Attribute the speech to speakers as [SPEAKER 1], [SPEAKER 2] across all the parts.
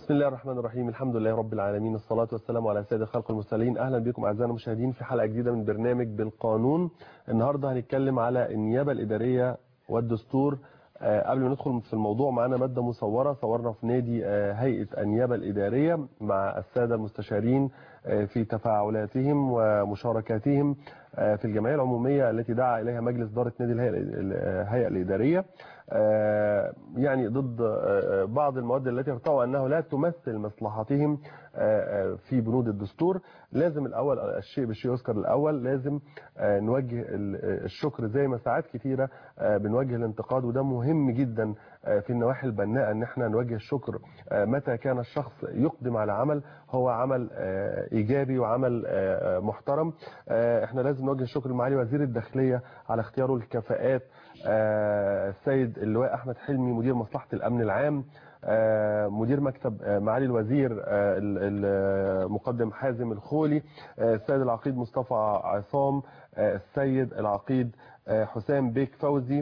[SPEAKER 1] بسم الله الرحمن الرحيم. الحمد لله رب العالمين، الصلاة والسلام على سيد خلق المرسلين. أهلا بكم أعزائنا المشاهدين في حلقة جديدة من برنامج بالقانون. النهاردة هنتكلم على النيابة الإدارية والدستور. قبل ما ندخل في الموضوع معنا مادة مصورة صورنا في نادي هيئة النيابة الإدارية مع السادة المستشارين في تفاعلاتهم ومشاركاتهم في الجمعية العمومية التي دعا إليها مجلس إدارة نادي الهيئة الإدارية، يعني ضد بعض المواد التي ارتأوا أنه لا تمثل مصلحتهم في بنود الدستور. لازم الأول الشيء بالشيء يذكر الأول، لازم نوجه الشكر زي ما ساعات كثيرة بنوجه الانتقاد، وده مهم جدا في النواحي البناءة ان احنا نوجه الشكر متى كان الشخص يقدم على عمل هو عمل ايجابي وعمل محترم. احنا لازم نوجه الشكر لمعالي وزير الداخلية على اختياره الكفاءات، السيد اللواء احمد حلمي مدير مصلحة الامن العام، مدير مكتب معالي الوزير المقدم حازم الخولي، السيد العقيد مصطفى عصام، السيد العقيد حسام بيك فوزي،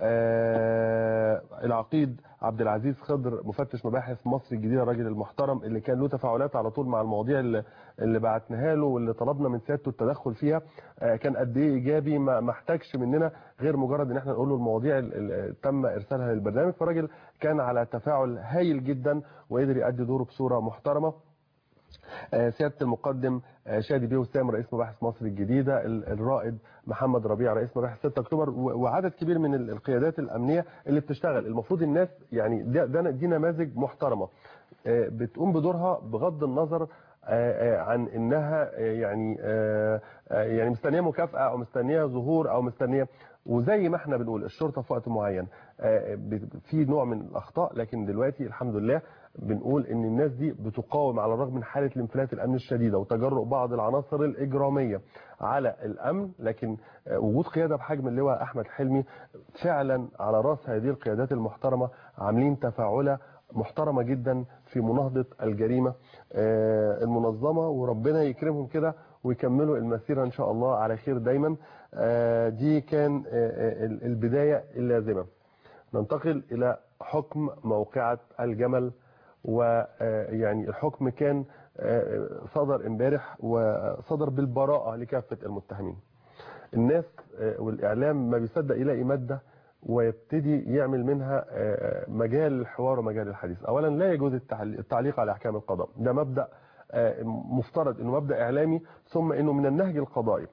[SPEAKER 1] العقيد عبد العزيز خضر مفتش مباحث مصر الجديدة، الراجل المحترم اللي كان له تفاعلات على طول مع المواضيع اللي بعتناها له واللي طلبنا من سيادته التدخل فيها. كان قد ايه ايجابي، ما احتاجش مننا غير مجرد ان احنا نقول له المواضيع اللي تم ارسالها للبرنامج، فالراجل كان على تفاعل هايل جدا وقدر يؤدي دوره بصورة محترمة. سيادة المقدم شادي بيه وسام رئيس مباحث مصر الجديدة، الرائد محمد ربيع رئيس مباحث 6 اكتوبر، وعدد كبير من القيادات الأمنية اللي بتشتغل. المفروض الناس يعني دي نماذج محترمة بتقوم بدورها بغض النظر عن انها يعني مستنيه مكافاه او مستنيه ظهور او مستنيه. وزي ما احنا بنقول الشرطه في وقت معين في نوع من الاخطاء، لكن دلوقتي الحمد لله بنقول ان الناس دي بتقاوم على الرغم من حاله الانفلات الامن الشديده وتجرؤ بعض العناصر الاجراميه على الامن، لكن وجود قياده بحجم اللواء احمد حلمي فعلا على راس هذه القيادات المحترمه عاملين تفاعله محترمه جدا في مناهضه الجريمه المنظمه، وربنا يكرمهم كده ويكملوا المسيره ان شاء الله على خير دايما. دي كان البدايه اللازمه. ننتقل الى حكم موقعة الجمل، ويعني الحكم كان صدر امبارح وصدر بالبراءة لكافة المتهمين. الناس والإعلام ما بيصدق يلاقي مادة ويبتدي يعمل منها مجال الحوار ومجال الحديث. أولا لا يجوز التعليق على أحكام القضاء، ده مبدأ مفترض أنه مبدأ إعلامي، ثم أنه من النهج القضائي.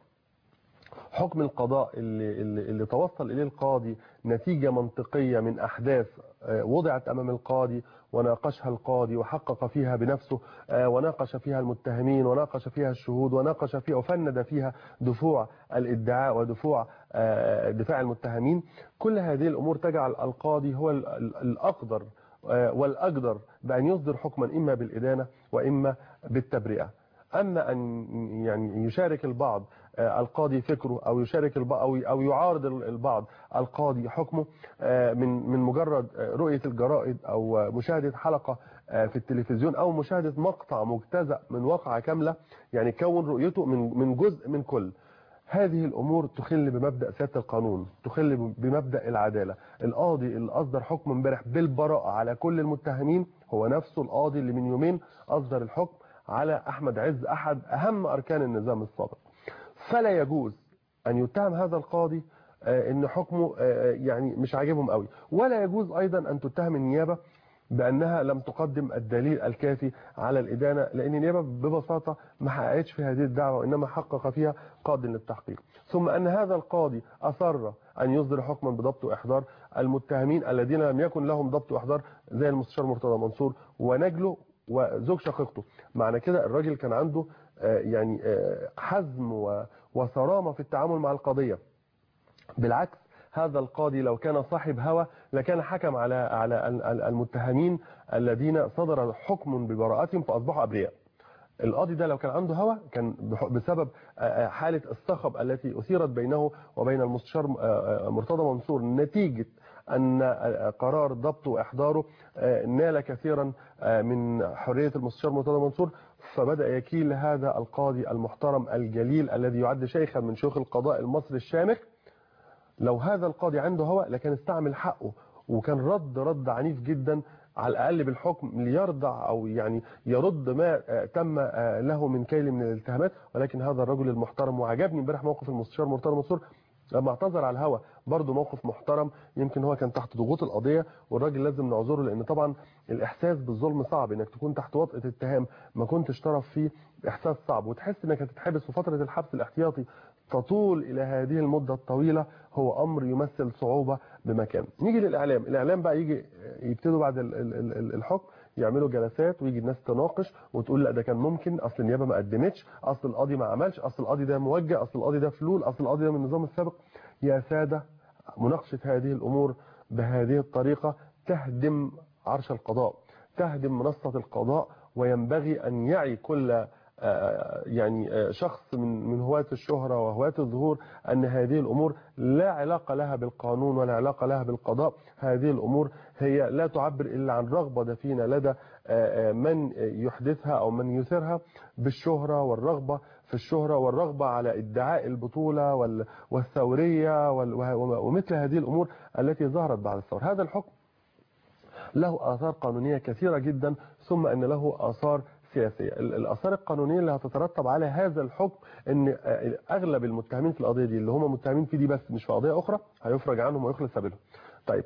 [SPEAKER 1] حكم القضاء اللي توصل إليه القاضي نتيجة منطقية من أحداث وضعت أمام القاضي وناقشها القاضي وحقق فيها بنفسه، وناقش فيها المتهمين وناقش فيها الشهود وناقش فيها وفند فيها دفوع الادعاء ودفوع دفاع المتهمين. كل هذه الأمور تجعل القاضي هو الأقدر والأقدر بأن يصدر حكما إما بالإدانة وإما بالتبرئة. أما أن يعني يشارك البعض القاضي فكره أو يشارك البعض أو يعارض البعض القاضي حكمه من مجرد رؤية الجرائد أو مشاهدة حلقة في التلفزيون أو مشاهدة مقطع مجتزأ من واقعة كاملة، يعني كون رؤيته من جزء من كل هذه الأمور تخل بمبدأ سيادة القانون، تخل بمبدأ العدالة. القاضي اللي أصدر حكم امبارح بالبراءة على كل المتهمين هو نفسه القاضي اللي من يومين أصدر الحكم على أحمد عز أحد أهم أركان النظام السابق. فلا يجوز أن يتهم هذا القاضي أن حكمه يعني مش عاجبهم قوي، ولا يجوز أيضا أن تتهم النيابة بأنها لم تقدم الدليل الكافي على الإدانة، لأن النيابة ببساطة ما حققتش في هذه الدعوة وإنما حقق فيها قاض للتحقيق. ثم أن هذا القاضي أصر أن يصدر حكما بضبط وإحضار المتهمين الذين لم يكن لهم ضبط وإحضار زي المستشار مرتضى منصور ونجله وزوج شقيقته. معنى كده الراجل كان عنده يعني حزم وصرامة في التعامل مع القضية. بالعكس هذا القاضي لو كان صاحب هوى لكان حكم على المتهمين الذين صدر حكم ببراءتهم فأصبحوا أبرياء. القاضي ده لو كان عنده هوى كان بسبب حالة الصخب التي أثيرت بينه وبين المستشار مرتضى منصور نتيجة أن قرار ضبطه وإحضاره نال كثيرا من حرية المستشار مرتضى منصور، فبدأ يكيل هذا القاضي المحترم الجليل الذي يعد شيخا من شيوخ القضاء المصري الشامخ. لو هذا القاضي عنده هوى لكان استعمل حقه وكان رد عنيف جدا على الأقل بالحكم ليرضع أو يعني يرد ما تم له من كيل من الاتهامات. ولكن هذا الرجل المحترم، وعجبني امبارح موقف المستشار مرتضى منصور لما اعتذر على الهوا، برضه موقف محترم. يمكن هو كان تحت ضغوط القضيه، والراجل لازم نعذره، لان طبعا الاحساس بالظلم صعب، انك تكون تحت وطأة اتهام ما كنتش طرف فيه، احساس صعب، وتحس انك هتتحبس، وفتره الحبس الاحتياطي تطول الى هذه المده الطويله، هو امر يمثل صعوبه بمكان. نيجي للاعلام، الاعلام بقى يجي يبتدوا بعد الحكم يعملوا جلسات، ويجي الناس تناقش وتقول لا ده كان ممكن، اصل النيابه ما قدمتش، اصل القاضي ما عملش، اصل القاضي ده موجه، اصل القاضي ده فلول، اصل القاضي ده من النظام السابق. يا ساده، مناقشه هذه الامور بهذه الطريقه تهدم عرش القضاء، تهدم منصه القضاء. وينبغي ان يعي كل يعني شخص من هواة الشهرة وهواة الظهور أن هذه الأمور لا علاقة لها بالقانون ولا علاقة لها بالقضاء. هذه الأمور هي لا تعبر إلا عن رغبة دفينة لدى من يحدثها أو من يثيرها بالشهرة، والرغبة في الشهرة، والرغبة على ادعاء البطولة والثورية ومثل هذه الأمور التي ظهرت بعد الثورة. هذا الحكم له آثار قانونية كثيرة جدا، ثم أن له آثار سياسية. الآثار القانونية اللي هتترتب على هذا الحكم أن أغلب المتهمين في القضية دي اللي هم متهمين في دي بس مش في قضية أخرى هيفرج عنهم ويخلص سبيلهم. طيب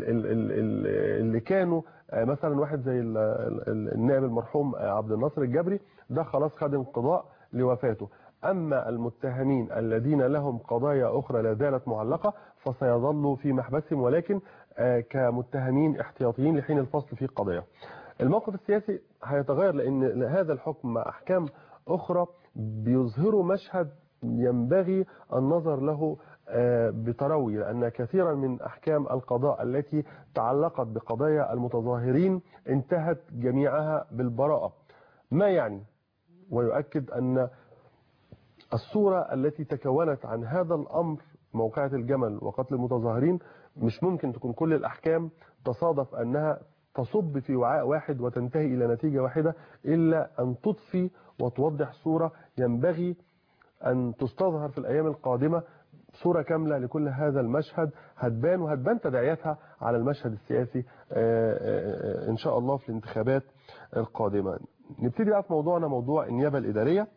[SPEAKER 1] اللي كانوا مثلا واحد زي النائب المرحوم عبد الناصر الجبري، ده خلاص خد انقضاء لوفاته. أما المتهمين الذين لهم قضايا أخرى لا زالت معلقة فسيظلوا في محبسهم، ولكن كمتهمين احتياطيين لحين الفصل في قضايا. الموقف السياسي هيتغير، لأن هذا الحكم مع أحكام أخرى بيظهروا مشهد ينبغي النظر له بتروي، لأن كثيرا من أحكام القضاء التي تعلقت بقضايا المتظاهرين انتهت جميعها بالبراءة، ما يعني ويؤكد أن الصورة التي تكونت عن هذا الأمر، موقعة الجمل وقتل المتظاهرين، مش ممكن تكون كل الأحكام تصادف أنها تصب في وعاء واحد وتنتهي إلى نتيجة واحدة، إلا أن تضفي وتوضح صورة ينبغي أن تستظهر في الأيام القادمة، صورة كاملة لكل هذا المشهد وهتبان تداعياتها على المشهد السياسي إن شاء الله في الانتخابات القادمة. نبتدي بقى في موضوعنا، موضوع النيابة الإدارية.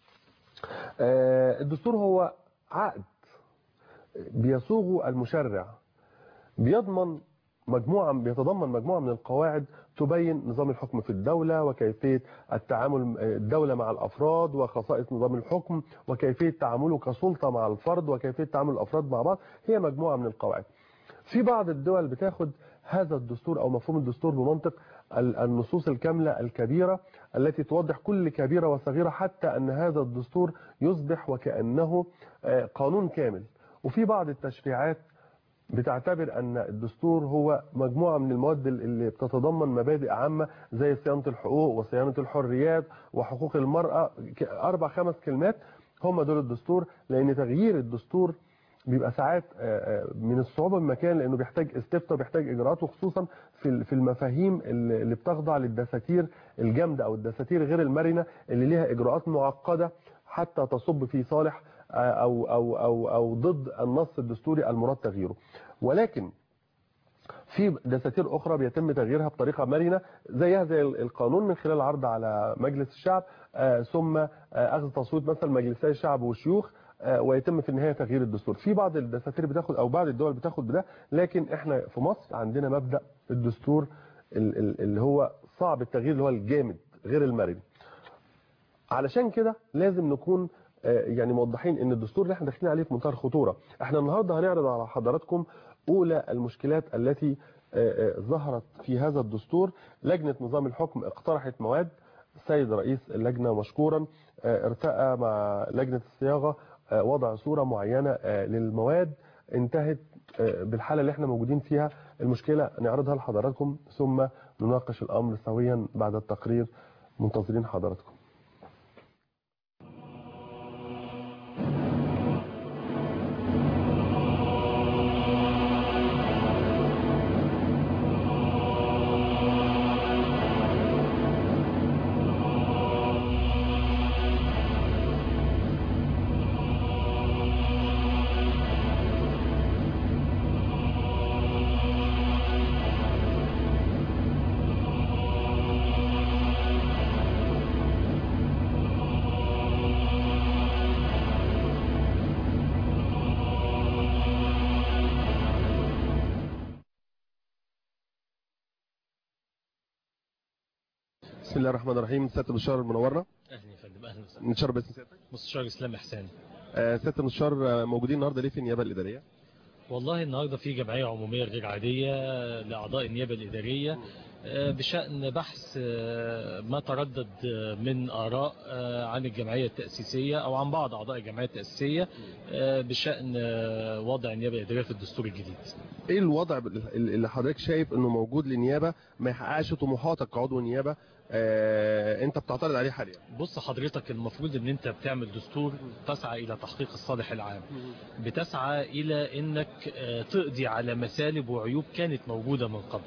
[SPEAKER 1] الدستور هو عقد بيصوغه المشرع، بيتضمن مجموعة من القواعد تبين نظام الحكم في الدولة، وكيفية التعامل الدولة مع الأفراد، وخصائص نظام الحكم، وكيفية تعامله كسلطة مع الفرد، وكيفية تعامل الأفراد مع بعض. هي مجموعة من القواعد. في بعض الدول بتاخد هذا الدستور أو مفهوم الدستور بمنطق النصوص الكاملة الكبيرة التي توضح كل كبيرة وصغيرة، حتى أن هذا الدستور يصبح وكأنه قانون كامل. وفي بعض التشريعات بتعتبر أن الدستور هو مجموعة من المواد اللي بتتضمن مبادئ عامة زي صيانة الحقوق وصيانة الحريات وحقوق المرأة، 4-5 كلمات هم دول الدستور. لأن تغيير الدستور بيبقى ساعات من الصعوبة بمكان، لأنه بيحتاج استفتاء وبيحتاج إجراءات، وخصوصا في المفاهيم اللي بتخضع للدساتير الجامدة أو الدساتير غير المرنة اللي ليها إجراءات معقدة حتى تصب في صالح أو ضد النص الدستوري المراد تغييره. ولكن في دساتير أخرى بيتم تغييرها بطريقة مرنة، زيها زي القانون، من خلال عرض على مجلس الشعب ثم أخذ تصويت مثلا مجلسي الشعب والشيوخ، ويتم في النهاية تغيير الدستور. في بعض الدساتير بتاخد أو بعض الدول بتاخد بده، لكن احنا في مصر عندنا مبدأ الدستور اللي هو صعب التغيير، اللي هو الجامد غير المرن. علشان كده لازم نكون يعني موضحين ان الدستور اللي احنا داخلين عليه في منتهى الخطوره. احنا النهارده هنعرض على حضراتكم اولى المشكلات التي ظهرت في هذا الدستور. لجنه نظام الحكم اقترحت مواد، السيد رئيس اللجنه مشكورا ارتأى مع لجنه الصياغه وضع صوره معينه للمواد، انتهت بالحاله اللي احنا موجودين فيها. المشكله نعرضها لحضراتكم ثم نناقش الامر سويا بعد التقرير. منتظرين حضراتكم. بسم الله الرحمن الرحيم. سياده المستشار منورنا.
[SPEAKER 2] اهلا يا فندم. اهلا وسهلا.
[SPEAKER 1] نتشرف باسم سيادتك.
[SPEAKER 2] مستشار اسلام احسان.
[SPEAKER 1] سياده المستشار، موجودين النهارده ليه في النيابه الاداريه؟
[SPEAKER 2] والله النهارده في جمعيه عموميه غير عاديه لاعضاء النيابه الاداريه بشأن بحث ما تردد من آراء عن الجمعية التأسيسية أو عن بعض أعضاء الجمعية التأسيسية بشأن وضع النيابة الإدارية في الدستور الجديد. إيه
[SPEAKER 1] الوضع اللي حضرتك شايف إنه موجود للنيابة ما يحققش طموحاتك كعضو نيابة أنت بتعترض عليه حاليا؟
[SPEAKER 2] بص حضرتك، المفروض إن أنت بتعمل دستور تسعى إلى تحقيق الصالح العام، بتسعى إلى إنك تقضي على مسالب وعيوب كانت موجودة من قبل.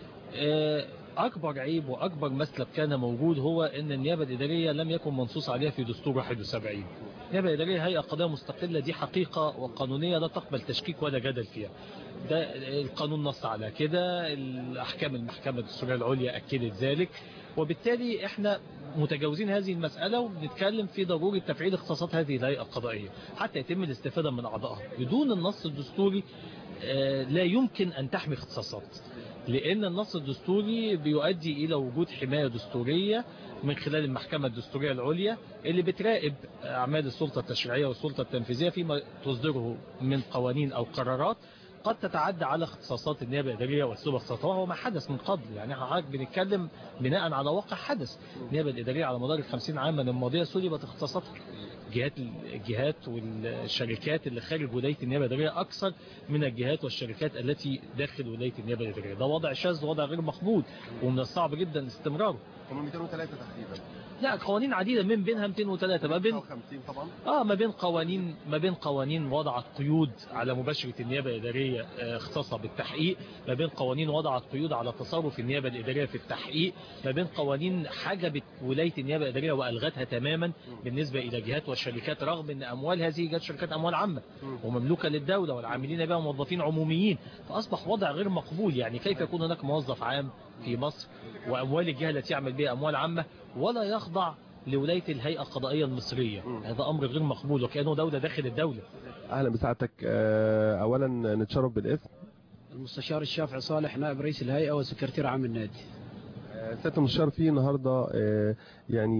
[SPEAKER 2] أكبر عيب وأكبر مسلب كان موجود هو أن النيابة الإدارية لم يكن منصوص عليها في دستور 71. النيابة الإدارية هيئة قضائية مستقلة، دي حقيقة وقانونية لا تقبل تشكيك ولا جدل فيها. ده القانون نص على كده، الأحكام المحكمة الدستورية العليا أكدت ذلك، وبالتالي احنا متجاوزين هذه المسألة وبنتكلم في ضرورة تفعيل اختصاصات هذه الهيئة القضائية حتى يتم الاستفادة من أعضائها. بدون النص الدستوري لا يمكن أن تحمي اختصاصات، لأن النص الدستوري بيؤدي إلى وجود حماية دستورية من خلال المحكمة الدستورية العليا اللي بتراقب أعمال السلطة التشريعية والسلطة التنفيذية فيما تصدره من قوانين أو قرارات قد تتعدى على اختصاصات النيابة الإدارية وأسلوب اختصاصها، وهو ما حدث من قبل. يعني احنا بنتكلم بناء على واقع حدث. النيابة الإدارية على مدار 50 عاما الماضية سلبت اختصاصاتها. الجهات والشركات اللي خارج ولاية النيابة الإدارية أكثر من الجهات والشركات التي داخل ولاية النيابة الإدارية. ده وضع شاذ ووضع غير مقبول ومن الصعب جدا استمراره.
[SPEAKER 1] هم 203 تقريبا.
[SPEAKER 2] لا، قوانين عديدة من بينها 203 ما بين
[SPEAKER 1] 50 طبعا.
[SPEAKER 2] ما بين قوانين وضعت قيود على مباشرة النيابة الإدارية اختصاصها بالتحقيق، ما بين قوانين وضعت قيود على تصرف النيابة الإدارية في التحقيق، ما بين قوانين حجبت ولاية النيابة الإدارية وألغتها تماما بالنسبة إلى جهات والشركات، رغم أن أموال هذه جهات شركات أموال عامة ومملوكة للدولة والعاملين بها موظفين عموميين. فأصبح وضع غير مقبول. يعني كيف يكون هناك موظف عام في مصر وأموال الجهة التي يعمل بها أموال عامة ولا يخضع لولاية الهيئة القضائية المصرية؟ هذا أمر غير مقبول وكأنه دولة داخل الدولة.
[SPEAKER 1] أهلا بسعادتك. أولا نتشرف بالاسم.
[SPEAKER 3] المستشار الشافعي صالح، نائب رئيس الهيئة وسكرتير عام النادي.
[SPEAKER 1] سيادة المستشار، في النهارده يعني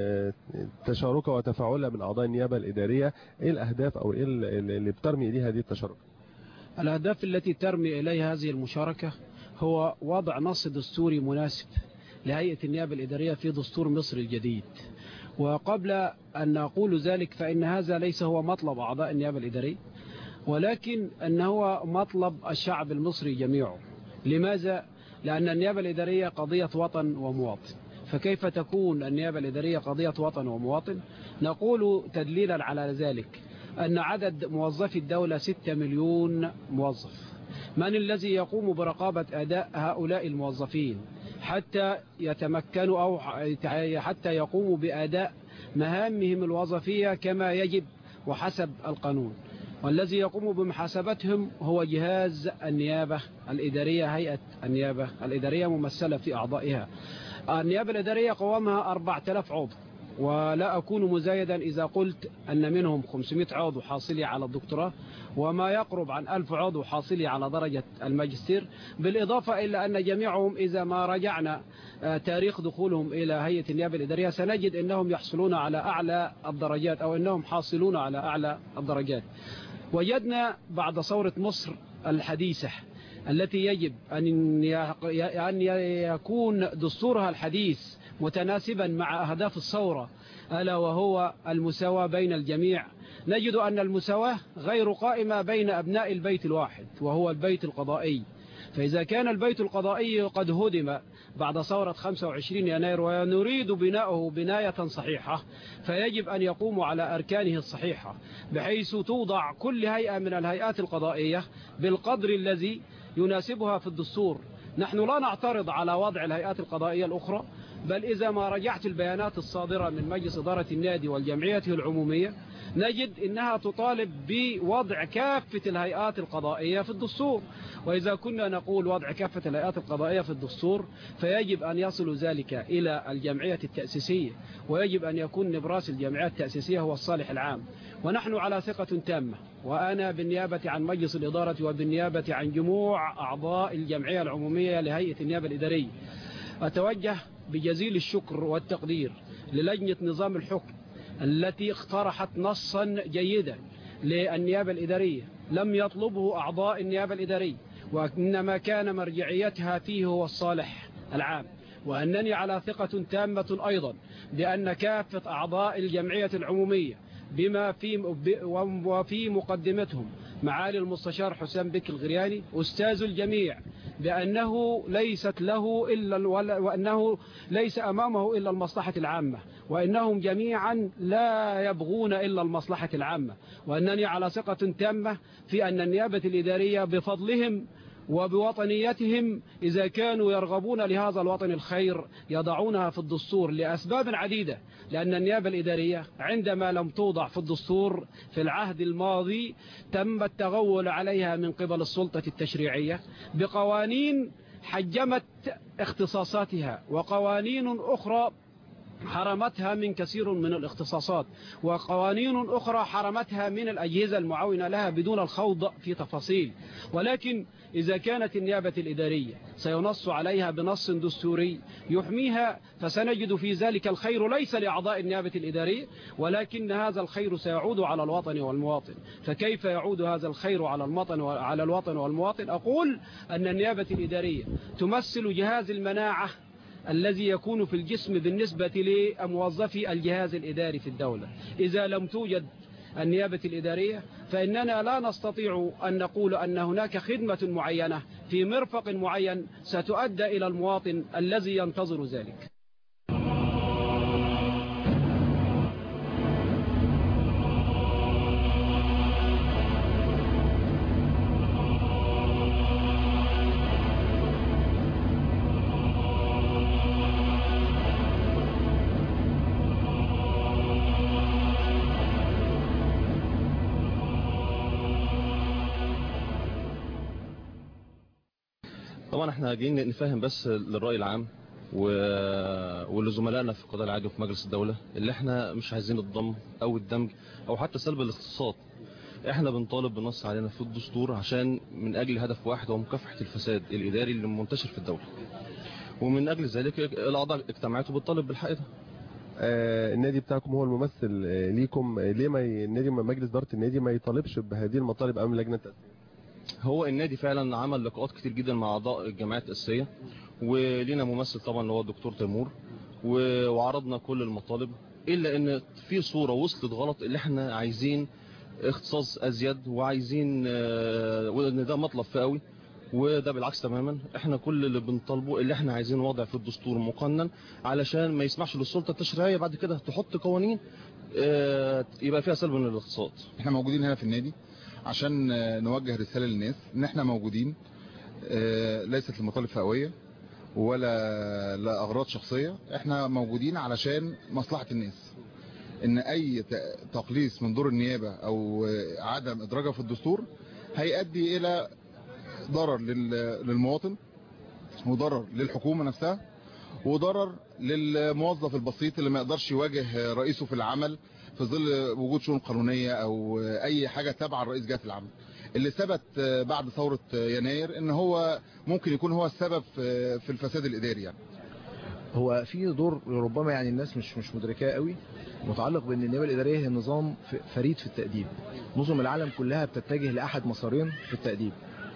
[SPEAKER 1] تشاركة وتفاعلة من أعضاء النيابة الإدارية، إيه الأهداف أو إيه اللي بترمي إليها هذه التشاركة؟
[SPEAKER 3] الأهداف التي ترمي إليها هذه المشاركة هو وضع نص دستوري مناسب لهيئة النيابة الإدارية في دستور مصر الجديد. وقبل أن نقول ذلك فإن هذا ليس هو مطلب أعضاء النيابة الإدارية، ولكن أنه هو مطلب الشعب المصري جميعه. لماذا؟ لأن النيابة الإدارية قضية وطن ومواطن. فكيف تكون النيابة الإدارية قضية وطن ومواطن؟ نقول تدليلا على ذلك أن عدد موظفي الدولة 6 مليون موظف. من الذي يقوم برقابة أداء هؤلاء الموظفين حتى يتمكنوا أو حتى يقوموا بأداء مهامهم الوظيفية كما يجب وحسب القانون؟ والذي يقوم بمحاسبتهم هو جهاز النيابة الإدارية، هيئة النيابة الإدارية ممثلة في أعضائها. النيابة الإدارية قوامها 4000 عضو، ولا أكون مزايدا إذا قلت أن منهم 500 عضو حاصلي على الدكتوراه وما يقرب عن 1000 عضو حاصلي على درجة الماجستير، بالإضافة إلى أن جميعهم إذا ما رجعنا تاريخ دخولهم إلى هيئة النيابة الإدارية سنجد أنهم يحصلون على أعلى الدرجات أو أنهم حاصلون على أعلى الدرجات. وجدنا بعد ثورة مصر الحديثة التي يجب أن يكون دستورها الحديث متناسبا مع أهداف الثورة، ألا وهو المساواة بين الجميع، نجد أن المساواة غير قائمة بين أبناء البيت الواحد وهو البيت القضائي. فإذا كان البيت القضائي قد هدم بعد ثورة 25 يناير ونريد بناؤه بناية صحيحة، فيجب أن يقوموا على أركانه الصحيحة بحيث توضع كل هيئة من الهيئات القضائية بالقدر الذي يناسبها في الدستور. نحن لا نعترض على وضع الهيئات القضائية الأخرى، بل إذا ما رجعت البيانات الصادرة من مجلس إدارة النادي والجمعية العمومية نجد إنها تطالب بوضع كافة الهيئات القضائية في الدستور. وإذا كنا نقول وضع كافة الهيئات القضائية في الدستور فيجب أن يصل ذلك إلى الجمعية التأسيسية، ويجب أن يكون نبراس الجمعية التأسيسية هو الصالح العام. ونحن على ثقة تامة، وأنا بالنيابة عن مجلس الإدارة وبالنيابة عن جموع أعضاء الجمعية العمومية لهيئة النيابة الإدارية، أتوجه بجزيل الشكر والتقدير للجنة نظام الحكم التي اقترحت نصا جيدا للنيابة الإدارية لم يطلبه أعضاء النيابة الإدارية، وإنما كان مرجعيتها فيه هو الصالح العام. وأنني على ثقة تامة أيضا بأن كافة أعضاء الجمعية العمومية وفي مقدمتهم معالي المستشار حسام بك الغرياني أستاذ الجميع، بأنه ليست له إلا وأنه ليس أمامه إلا المصلحة العامة، وإنهم جميعا لا يبغون إلا المصلحة العامة. وأنني على ثقة تامة في أن النيابة الإدارية بفضلهم وبوطنيتهم إذا كانوا يرغبون لهذا الوطن الخير يضعونها في الدستور لأسباب عديدة. لأن النيابة الإدارية عندما لم توضع في الدستور في العهد الماضي تم التغول عليها من قبل السلطة التشريعية بقوانين حجمت اختصاصاتها، وقوانين أخرى حرمتها من كثير من الاختصاصات، وقوانين أخرى حرمتها من الأجهزة المعاونة لها بدون الخوض في تفاصيل. ولكن إذا كانت النيابة الإدارية سينص عليها بنص دستوري يحميها فسنجد في ذلك الخير ليس لأعضاء النيابة الإدارية، ولكن هذا الخير سيعود على الوطن والمواطن. فكيف يعود هذا الخير على الوطن والمواطن؟ أقول أن النيابة الإدارية تمثل جهاز المناعة الذي يكون في الجسم بالنسبة لموظفي الجهاز الإداري في الدولة. إذا لم توجد النيابة الإدارية فإننا لا نستطيع أن نقول أن هناك خدمة معينة في مرفق معين ستؤدى إلى المواطن الذي ينتظر ذلك.
[SPEAKER 4] طبعا احنا جايين نفهم بس للرأي العام ولزملائنا في القضاء العادي وفي مجلس الدولة اللي احنا مش عايزين الضم او الدمج او حتى سلب الاختصاصات. احنا بنطالب بالنص علينا في الدستور عشان من اجل هدف واحد هو مكافحة الفساد الاداري اللي منتشر في الدولة، ومن اجل ذلك الاعضاء اجتمعت وبتطالب بالحق ده.
[SPEAKER 1] النادي بتاعكم هو الممثل ليكم، ليه مجلس إدارة النادي ما يطالبش بهذه المطالب امام لجنة التأسيس؟
[SPEAKER 4] هو النادي فعلا عمل لقاءات كتير جدا مع اعضاء الجمعيات التأسيسية، ولينا ممثل طبعا اللي هو الدكتور تيمور، وعرضنا كل المطالب، الا ان في صورة وصلت غلط اللي احنا عايزين اختصاص ازيد وعايزين وان ده مطلب فئوي، وده بالعكس تماما. احنا كل اللي بنطالبه اللي احنا عايزين وضع في الدستور مقنن علشان ما يسمحش للسلطة التشريعية بعد كده تحط قوانين يبقى فيها سلب من الاقتصاد.
[SPEAKER 5] احنا موجودين هنا في النادي عشان نوجه رسالة للناس ان احنا موجودين، ليست لمطالب فئوية ولا لأغراض شخصية، احنا موجودين علشان مصلحة الناس. ان اي تقليص من دور النيابة او عدم ادراجها في الدستور هيؤدي الى ضرر للمواطن وضرر للحكومة نفسها وضرر للموظف البسيط اللي ما يقدرش يواجه رئيسه في العمل في ظل وجود شؤون قانونية او اي حاجة تابعة لرئيس جهة العمل، اللي ثبت بعد ثورة يناير ان هو ممكن يكون هو السبب في الفساد الاداري. يعني
[SPEAKER 6] هو في دور ربما يعني الناس مش مدركاه قوي متعلق بان النيابه الاداريه هي نظام فريد في التاديب. نظم العالم كلها بتتجه لاحد مسارين في التاديب،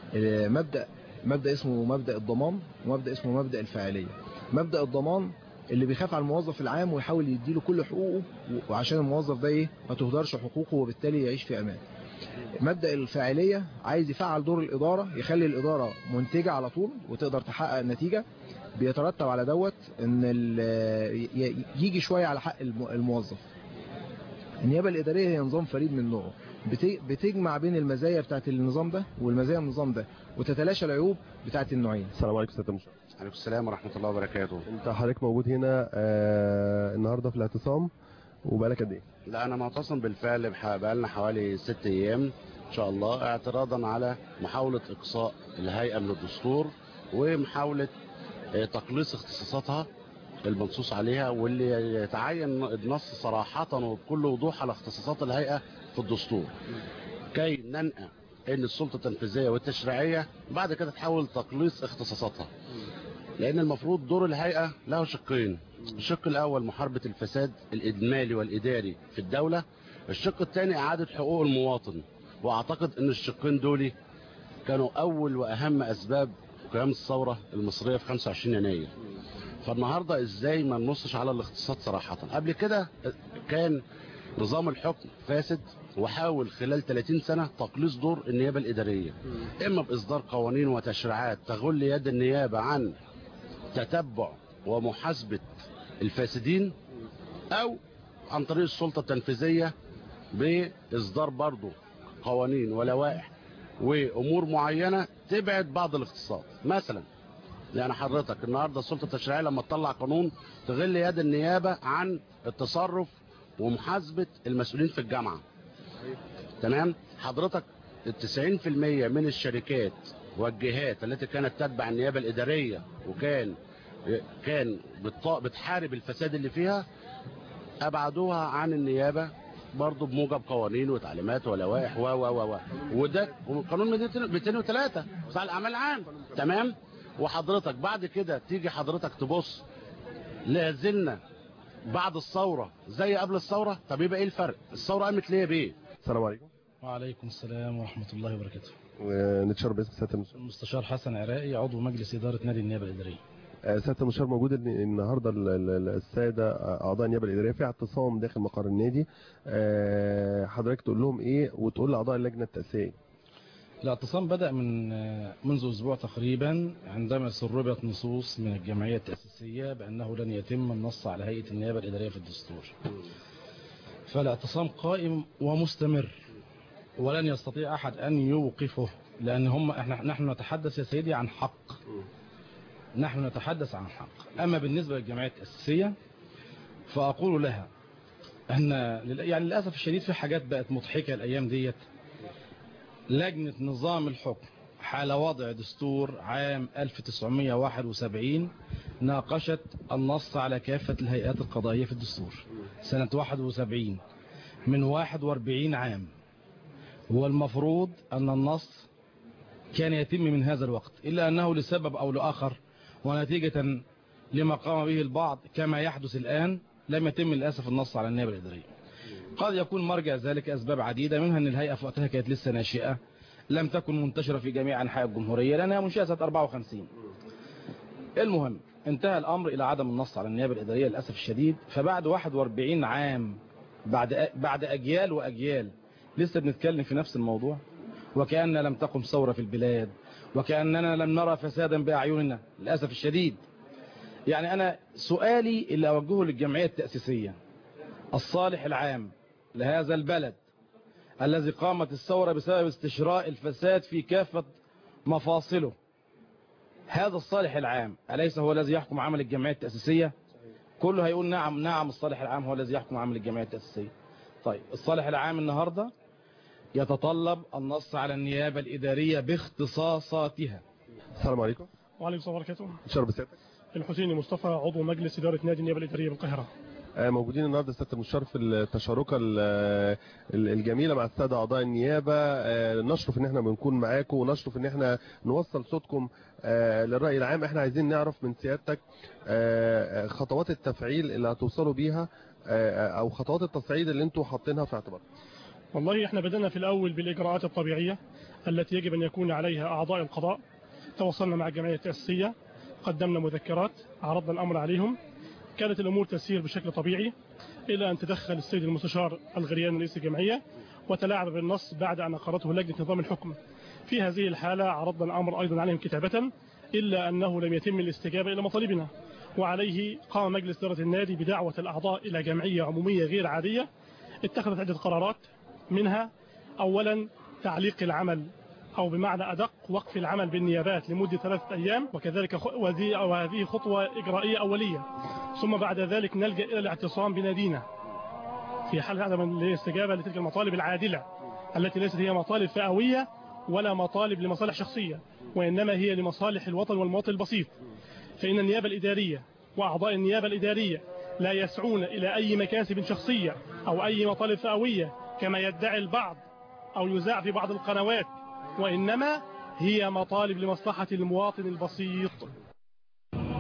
[SPEAKER 6] مبدا اسمه مبدا الضمان ومبدا اسمه مبدا الفاعليه. مبدا الضمان اللي بيخاف على الموظف العام ويحاول يديله كل حقوقه وعشان الموظف ده ما تهدرش حقوقه وبالتالي يعيش في امان. مبدا الفاعليه عايز يفعل دور الاداره، يخلي الاداره منتجه على طول وتقدر تحقق نتيجه، بيترتب على دوت ان يجي شويه على حق الموظف. النيابه الاداريه هي نظام فريد من نوعه، بتجمع بين المزايا بتاعت النظام ده والمزايا النظام ده وتتلاشى العيوب بتاعت النوعين.
[SPEAKER 1] السلام عليكم سيادة المشرف.
[SPEAKER 7] عليكم السلام ورحمة الله وبركاته.
[SPEAKER 1] انت حضرتك موجود هنا النهارده في الاعتصام وبقالك قد ايه؟
[SPEAKER 7] لا انا معتصم بالفعل بقالنا حوالي 6 ايام ان شاء الله، اعتراضا على محاولة اقصاء الهيئة من الدستور ومحاولة تقليص اختصاصاتها المنصوص عليها، واللي يتعين النص صراحة وبكل وضوح على اختصاصات الهيئة في الدستور، كي ننقى ان السلطة التنفيذية والتشريعية بعد كده تحاول تقليص اختصاصاتها. لأن المفروض دور الهيئة له شقين. الشق الأول محاربة الفساد الإجمالي والإداري في الدولة، الشق الثاني إعادة حقوق المواطن. وأعتقد أن الشقين دول كانوا أول وأهم أسباب قيام الثورة المصرية في 25 يناير. فالنهاردة إزاي ما ننصش على الاقتصاد صراحة؟ قبل كده كان نظام الحكم فاسد، وحاول خلال 30 سنة تقليص دور النيابة الإدارية، إما بإصدار قوانين وتشريعات تغل يد النيابة عن تتبع ومحاسبة الفاسدين، أو عن طريق السلطة التنفيذية بإصدار برضو قوانين ولوائح وأمور معينة تبعد بعض الاقتصاد. مثلا يعني حضرتك النهاردة السلطة التشريعية لما تطلع قانون تغل يد النيابة عن التصرف ومحاسبة المسؤولين في الجامعة. تمام؟ حضرتك 90% من الشركات والجهات التي كانت تتبع النيابة الإدارية وكان بتحارب الفساد اللي فيها، أبعدوها عن النيابة برضو بموجب قوانين وتعليمات ولوائح وده قانون 203 بتاع الأعمال العام. تمام؟ وحضرتك بعد كده تيجي حضرتك تبص لازلنا بعد الثورة زي قبل الثورة. طب يبقى ايه الفرق؟ الثورة قامت ليه بيه؟
[SPEAKER 1] السلام عليكم.
[SPEAKER 8] وعليكم السلام ورحمة الله وبركاته.
[SPEAKER 1] ونتشرف باسم سيادة
[SPEAKER 8] المستشار حسن عراقي، عضو مجلس إدارة نادي النيابة الإدارية.
[SPEAKER 1] سيادة المستشار، موجود النهارده السادة أعضاء النيابة الإدارية في اعتصام داخل مقر النادي، حضرتك تقول لهم إيه وتقول لأعضاء اللجنة التأسيسية؟
[SPEAKER 8] الاعتصام بدأ منذ أسبوع تقريبا، عندما سربت نصوص من الجمعية التأسيسية بأنه لن يتم النص على هيئة النيابة الإدارية في الدستور. فالاعتصام قائم ومستمر ولن يستطيع أحد أن يوقفه، لأن نحن نتحدث يا سيدي عن حق. نحن نتحدث عن حق. أما بالنسبة للجمعية التأسيسية فأقول لها أن يعني للأسف الشديد في حاجات بقت مضحكة الأيام ديت. لجنة نظام الحكم حال وضع دستور عام 1971 ناقشت النص على كافة الهيئات القضائية في الدستور سنة 71 من 41 عام، والمفروض أن النص كان يتم من هذا الوقت، إلا أنه لسبب أو لآخر ونتيجة لما قام به البعض كما يحدث الآن لم يتم للأسف النص على النيابة الإدارية. قد يكون مرجع ذلك أسباب عديدة، منها أن الهيئة في وقتها كانت لسه ناشئة، لم تكن منتشرة في جميع أنحاء الجمهورية لأنها منشأة سنة 54. المهم انتهى الأمر إلى عدم النص على النيابة الإدارية للأسف الشديد. فبعد 41 عام، بعد أجيال وأجيال، لسه بنتكلم في نفس الموضوع، وكأن لم تقم ثورة في البلاد، وكأننا لم نرى فسادا بأعيننا للأسف الشديد. يعني أنا سؤالي اللي أوجهه للجمعية التأسيسية، الصالح العام لهذا البلد الذي قامت الثورة بسبب استشراء الفساد في كافة مفاصله، هذا الصالح العام أليس هو الذي يحكم عمل الجمعية التأسيسية؟ كله هيقول نعم نعم، الصالح العام هو الذي يحكم عمل الجمعية التأسيسية. طيب الصالح العام النهاردة يتطلب النص على النيابة الإدارية باختصاصاتها.
[SPEAKER 1] السلام عليكم.
[SPEAKER 9] وعليكم السلام ورحمة الله.
[SPEAKER 1] تشرف بسيادتك.
[SPEAKER 9] الحسيني مصطفى، عضو مجلس إدارة نادي النيابة الإدارية بالقاهرة.
[SPEAKER 1] موجودين النهارده سياده المستشار في التشاركه الجميله مع الساده اعضاء النيابه. نشرف ان احنا بنكون معاكم، ونشرف ان احنا نوصل صوتكم للراي العام. احنا عايزين نعرف من سيادتك خطوات التفعيل اللي هتوصلوا بيها، او خطوات التصعيد اللي انتوا حاطينها في اعتبار.
[SPEAKER 9] والله احنا بدأنا في الأول بالإجراءات الطبيعية التي يجب أن يكون عليها أعضاء القضاء. تواصلنا مع الجمعية التأسيسية، قدمنا مذكرات، عرضنا الأمر عليهم، كانت الأمور تسير بشكل طبيعي إلى أن تدخل السيد المستشار الغرياني رئيس الجمعية وتلاعب بالنص بعد أن أقرته لجنة نظام الحكم. في هذه الحالة عرضنا الأمر أيضا عليهم كتابة، إلا أنه لم يتم الاستجابة إلى مطالبنا، وعليه قام مجلس إدارة النادي بدعوة الأعضاء إلى جمعية عمومية غير عادية اتخذت عدة قرارات، منها أولا تعليق العمل، أو بمعنى أدق وقف العمل بالنيابات لمدة 3 أيام، وكذلك وهذه خطوة إجرائية أولية. ثم بعد ذلك نلجأ إلى الاعتصام بنادينا في حال عدم الاستجابة لتلك المطالب العادلة التي ليست هي مطالب فئوية ولا مطالب لمصالح شخصية، وإنما هي لمصالح الوطن والمواطن البسيط. فإن النيابة الإدارية وأعضاء النيابة الإدارية لا يسعون إلى أي مكاسب شخصية أو أي مطالب فئوية كما يدعي البعض أو يذاع في بعض القنوات، وإنما هي مطالب لمصلحة المواطن البسيط.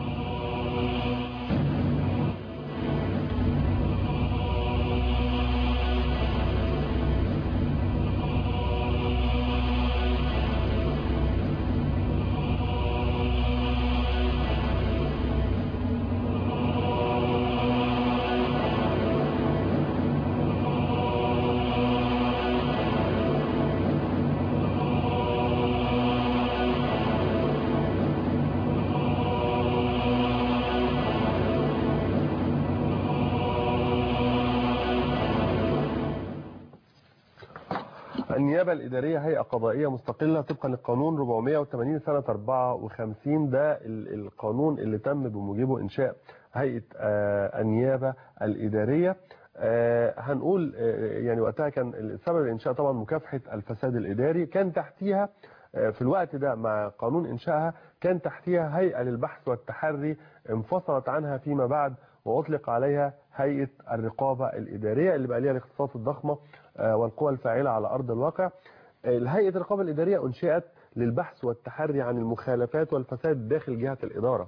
[SPEAKER 1] النيابة الإدارية هيئة قضائية مستقلة طبقا للقانون 480 سنة 54. ده القانون اللي تم بموجبه إنشاء هيئة النيابة الإدارية. هنقول يعني وقتها كان السبب الإنشاء طبعا مكافحة الفساد الإداري. كان تحتيها في الوقت ده مع قانون إنشائها كان تحتيها هيئة للبحث والتحري انفصلت عنها فيما بعد وأطلق عليها هيئة الرقابة الإدارية اللي بقى ليها الاختصاصات الضخمة والقوى الفاعلة على أرض الواقع. هيئة الرقابة الإدارية أنشئت للبحث والتحري عن المخالفات والفساد داخل جهة الإدارة.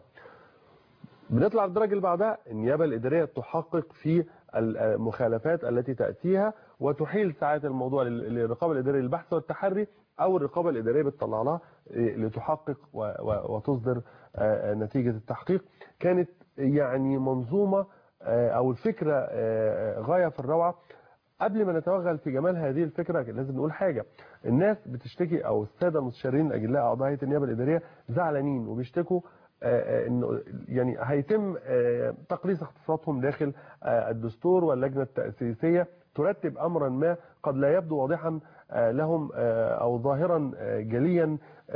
[SPEAKER 1] بنطلع الدرجة اللي بعدها النيابة الإدارية تحقق في المخالفات التي تأتيها وتحيل ساعات الموضوع للرقابة الإدارية للبحث والتحري أو الرقابة الإدارية بتطلع لها لتحقق وتصدر نتيجة التحقيق. كانت يعني منظومة أو الفكرة غاية في الروعة. قبل ما نتوغل في جمال هذه الفكرة لازم نقول حاجة. الناس بتشتكي أو السادة المستشارين الأجلاء أعضاء هيئة النيابة الإدارية زعلانين وبيشتكوا انه يعني هيتم تقليص اختصاصاتهم داخل الدستور واللجنة التأسيسية ترتب أمرا ما قد لا يبدو واضحا لهم أو ظاهرا جليا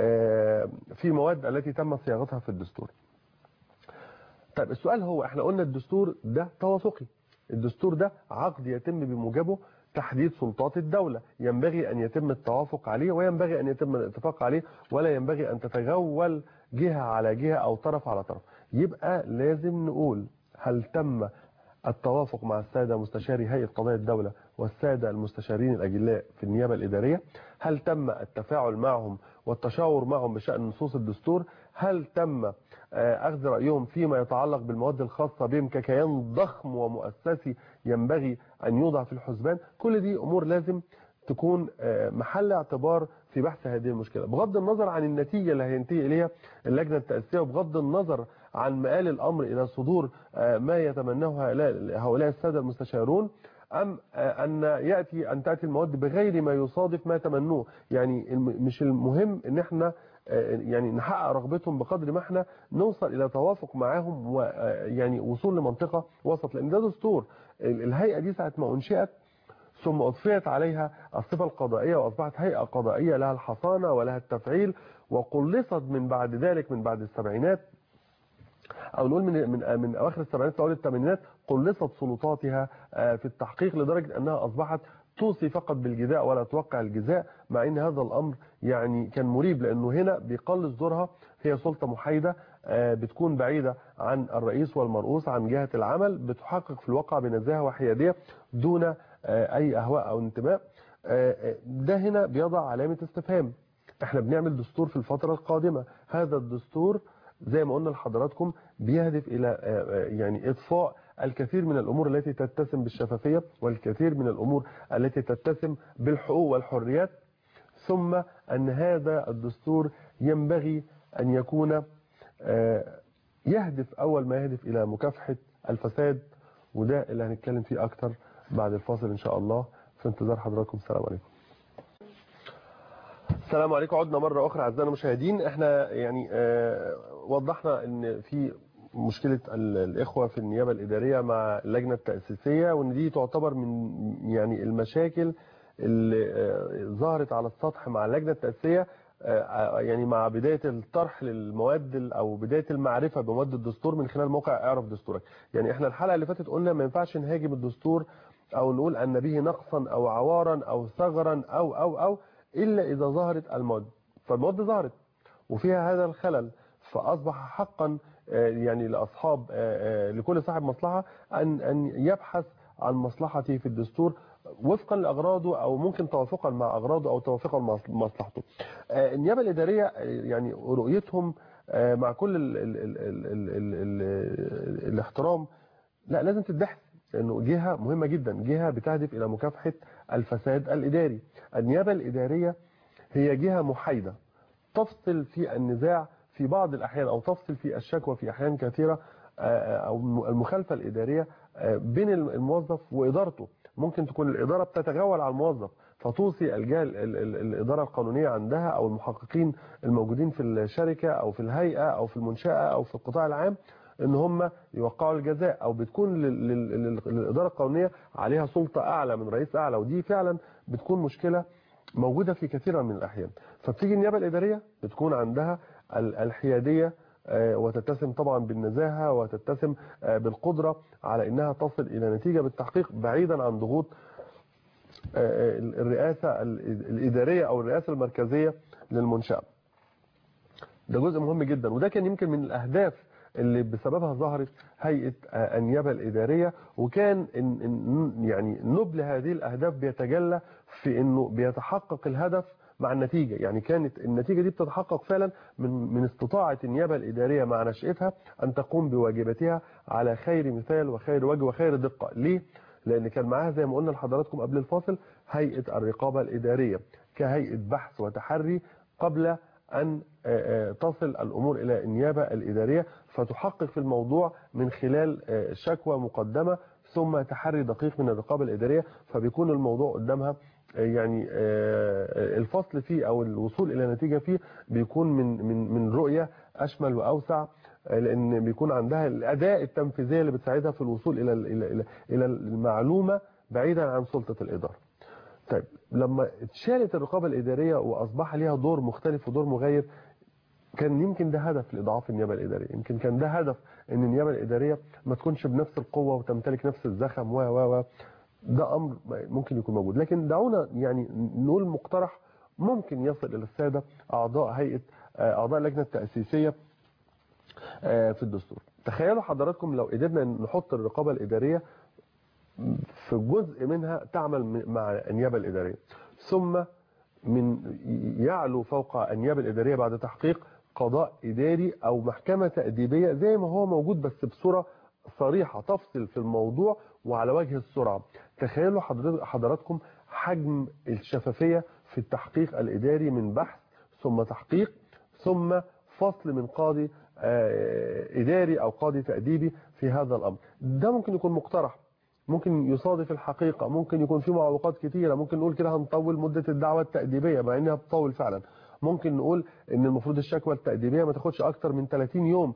[SPEAKER 1] في المواد التي تم صياغتها في الدستور. طيب السؤال هو احنا قلنا الدستور ده توافقي. الدستور ده عقد يتم بموجبه تحديد سلطات الدولة، ينبغي أن يتم التوافق عليه وينبغي أن يتم الاتفاق عليه ولا ينبغي أن تتغول جهة على جهة أو طرف على طرف. يبقى لازم نقول هل تم التوافق مع السادة مستشاري هيئة قضايا الدولة والسادة المستشارين الأجلاء في النيابة الإدارية؟ هل تم التفاعل معهم والتشاور معهم بشأن نصوص الدستور؟ هل تم أخذ رأيهم فيما يتعلق بالمواد الخاصة بهم ككيان ضخم ومؤسسي ينبغي أن يوضع في الحسبان؟ كل دي أمور لازم تكون محل اعتبار في بحث هذه المشكلة، بغض النظر عن النتيجة اللي هينتهي إليها اللجنة التأسيسية وبغض النظر عن مآل الأمر إلى صدور ما يتمناه هؤلاء السادة المستشارون، أم أن تأتي المواد بغير ما يصادف ما تمنوه. يعني مش المهم ان احنا يعني نحقق رغبتهم بقدر ما احنا نوصل الى توافق معاهم ويعني وصول لمنطقة وسط، لان ده دستور. الهيئة دي ساعة ما انشئت ثم اضفيت عليها الصفة القضائية واصبحت هيئة قضائية لها الحصانة ولها التفعيل، وقلصت من بعد ذلك من بعد السبعينات او نقول من اواخر السبعينات واوائل الثمانينات قلصت سلطاتها في التحقيق لدرجة انها اصبحت توصي فقط بالجزاء ولا توقع الجزاء، مع ان هذا الامر يعني كان مريب لانه هنا بيقلص دورها. هي سلطة محايدة بتكون بعيدة عن الرئيس والمرؤوس عن جهة العمل، بتحقق في الواقع بنزاهة وحيادية دون اي اهواء او انتماء. ده هنا بيضع علامة استفهام. احنا بنعمل دستور في الفترة القادمة، هذا الدستور زي ما قلنا لحضراتكم بيهدف الى يعني اطفاء الكثير من الامور التي تتسم بالشفافية والكثير من الامور التي تتسم بالحقوق والحريات، ثم ان هذا الدستور ينبغي ان يكون يهدف اول ما يهدف الى مكافحة الفساد، وده اللي هنتكلم فيه اكتر بعد الفاصل ان شاء الله. في انتظار حضراتكم. السلام عليكم. السلام عليكم. عدنا مرة أخرى أعزائنا المشاهدين. احنا يعني وضحنا ان في مشكلة الإخوة في النيابة الإدارية مع اللجنة التأسيسية، وان دي تعتبر من يعني المشاكل اللي ظهرت على السطح مع اللجنة التأسيسية، يعني مع بداية الطرح للمواد أو بداية المعرفة بمواد الدستور من خلال موقع اعرف دستورك. يعني احنا الحلقة اللي فاتت قلنا ما ينفعش نهاجم الدستور أو نقول أن به نقصا أو عوارا أو ثغرا أو إلا إذا ظهرت المواد. فالمواد ظهرت وفيها هذا الخلل، فأصبح حقا يعني لأصحاب لكل صاحب مصلحة أن يبحث عن مصلحته في الدستور وفقا لأغراضه أو ممكن توافقا مع أغراضه أو توافقا مع مصلحته. النيابة الإدارية يعني رؤيتهم مع كل الاحترام لا لازم تتبحث، لأنه جهة مهمة جدا، جهة بتهدف إلى مكافحة الفساد الإداري. النيابة الإدارية هي جهة محايدة تفصل في النزاع في بعض الأحيان أو تفصل في الشكوى في أحيان كثيرة أو المخالفة الإدارية بين الموظف وإدارته. ممكن تكون الإدارة بتتغول على الموظف فتوصي الجهة الإدارة القانونية عندها أو المحققين الموجودين في الشركة أو في الهيئة أو في المنشأة أو في القطاع العام ان هم يوقعوا الجزاء، او بتكون للإدارة القانونية عليها سلطة اعلى من رئيس اعلى، ودي فعلا بتكون مشكلة موجودة في كثير من الأحيان. فبتيجي النيابة الإدارية بتكون عندها الحيادية وتتسم طبعا بالنزاهة وتتسم بالقدرة على أنها تصل إلى نتيجة بالتحقيق بعيدا عن ضغوط الرئاسة الإدارية أو الرئاسة المركزية للمنشأة. ده جزء مهم جدا، وده كان يمكن من الأهداف اللي بسببها ظهرت هيئة النيابة الإدارية، وكان يعني نبل هذه الأهداف بيتجلى في أنه بيتحقق الهدف مع النتيجة. يعني كانت النتيجة دي بتتحقق فعلا من استطاعة النيابة الإدارية مع نشأتها أن تقوم بواجباتها على خير مثال وخير وجه وخير دقة. ليه؟ لأن كان معاها زي ما قلنا لحضراتكم قبل الفاصل هيئة الرقابة الإدارية كهيئة بحث وتحري قبل أن تصل الأمور إلى النيابة الإدارية، فتحقق في الموضوع من خلال شكوى مقدمة ثم تحري دقيق من الرقابة الإدارية، فبيكون الموضوع قدامها يعني الفصل فيه أو الوصول إلى نتيجة فيه بيكون من رؤية أشمل وأوسع، لأن بيكون عندها الأداة التنفيذية اللي بتساعدها في الوصول إلى المعلومة بعيدا عن سلطة الإدارة. طيب لما اتشالت الرقابة الإدارية وأصبح ليها دور مختلف ودور مغاير، كان يمكن ده هدف لإضعاف النيابة الإدارية، يمكن كان ده هدف إن النيابة الإدارية ما تكونش بنفس القوة وتمتلك نفس الزخم و ده أمر ممكن يكون موجود. لكن دعونا يعني نقول مقترح ممكن يصل إلى السادة أعضاء هيئة أعضاء اللجنة التأسيسية في الدستور. تخيلوا حضراتكم لو قدرنا نحط الرقابة الإدارية في جزء منها تعمل مع النيابة الإدارية، ثم من يعلو فوق النيابة الإدارية بعد تحقيق قضاء إداري أو محكمة تأديبية زي ما هو موجود بس بصورة صريحة تفصل في الموضوع وعلى وجه السرعة. تخيلوا حضراتكم حجم الشفافية في التحقيق الإداري من بحث ثم تحقيق ثم فصل من قاضي إداري أو قاضي تأديبي في هذا الأمر. ده ممكن يكون مقترح، ممكن يصادف الحقيقة، ممكن يكون فيه معوقات كتيرة، ممكن نقول كده هنطول مدة الدعوة التأديبية مع انها بتطول فعلا، ممكن نقول ان المفروض الشكوى التأديبية ما تاخدش اكتر من 30 يوم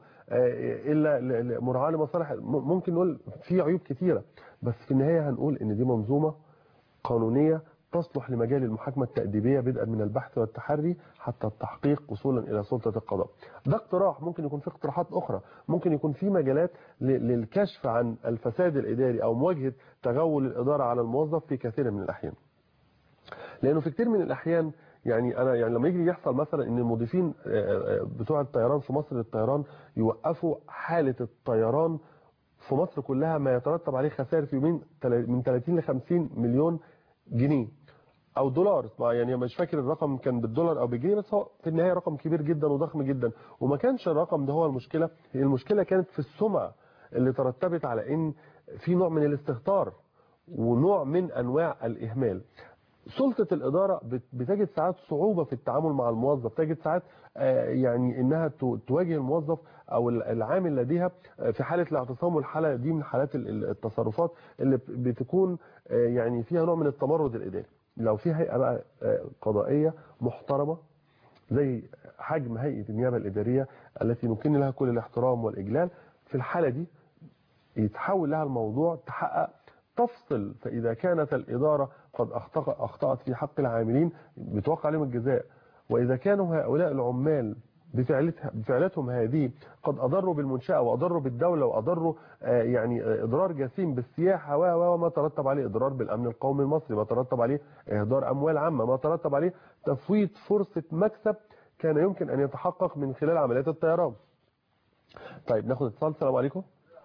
[SPEAKER 1] الا مراعاة لمصالح، ممكن نقول فيه عيوب كتيرة، بس في النهاية هنقول ان دي منظومة قانونية تصلح لمجال المحاكمة التأديبية بدءا من البحث والتحري حتى التحقيق وصولا إلى سلطة القضاء. ده اقتراح، ممكن يكون في اقتراحات أخرى، ممكن يكون في مجالات للكشف عن الفساد الإداري أو مواجهة تغول الإدارة على الموظف في كثير من الأحيان. لأنه في كثير من الأحيان يعني أنا يعني لما يجي يحصل مثلا إن المضيفين بتوع الطيران في مصر للطيران يوقفوا حالة الطيران في مصر كلها ما يترتب عليه خسائر في يومين من 30 ل 50 مليون جنيه او دولار، يعني مش فاكر الرقم كان بالدولار او بالجنيه، بس هو في النهايه رقم كبير جدا وضخم جدا. وما كانش الرقم ده هو المشكله، المشكله كانت في السمعه اللي ترتبت على ان في نوع من الاستهتار ونوع من انواع الاهمال. سلطه الاداره بتجد ساعات صعوبه في التعامل مع الموظف، تجد ساعات يعني انها تواجه الموظف او العامل لديها في حاله الاعتصام، والحاله دي من حالات التصرفات اللي بتكون يعني فيها نوع من التمرد الاداري. لو في هيئه بقى قضائيه محترمه زي حجم هيئه النيابه الاداريه التي نكن لها كل الاحترام والاجلال، في الحاله دي يتحول لها الموضوع تحقق تفصل، فاذا كانت الاداره قد اخطات في حق العاملين بيتوقع عليهم الجزاء، واذا كانوا هؤلاء العمال بفعلتهم هذه قد أضروا بالمنشأة وأضروا بالدولة وأضروا يعني إضرار جسيم بالسياحة وما ترتب عليه إضرار بالأمن القومي المصري، ما ترتب عليه إهدار أموال عامة، ما ترتب عليه تفويت فرصة مكسب كان يمكن أن يتحقق من خلال عمليات الطيران. طيب ناخد اتصال. السلام عليكم.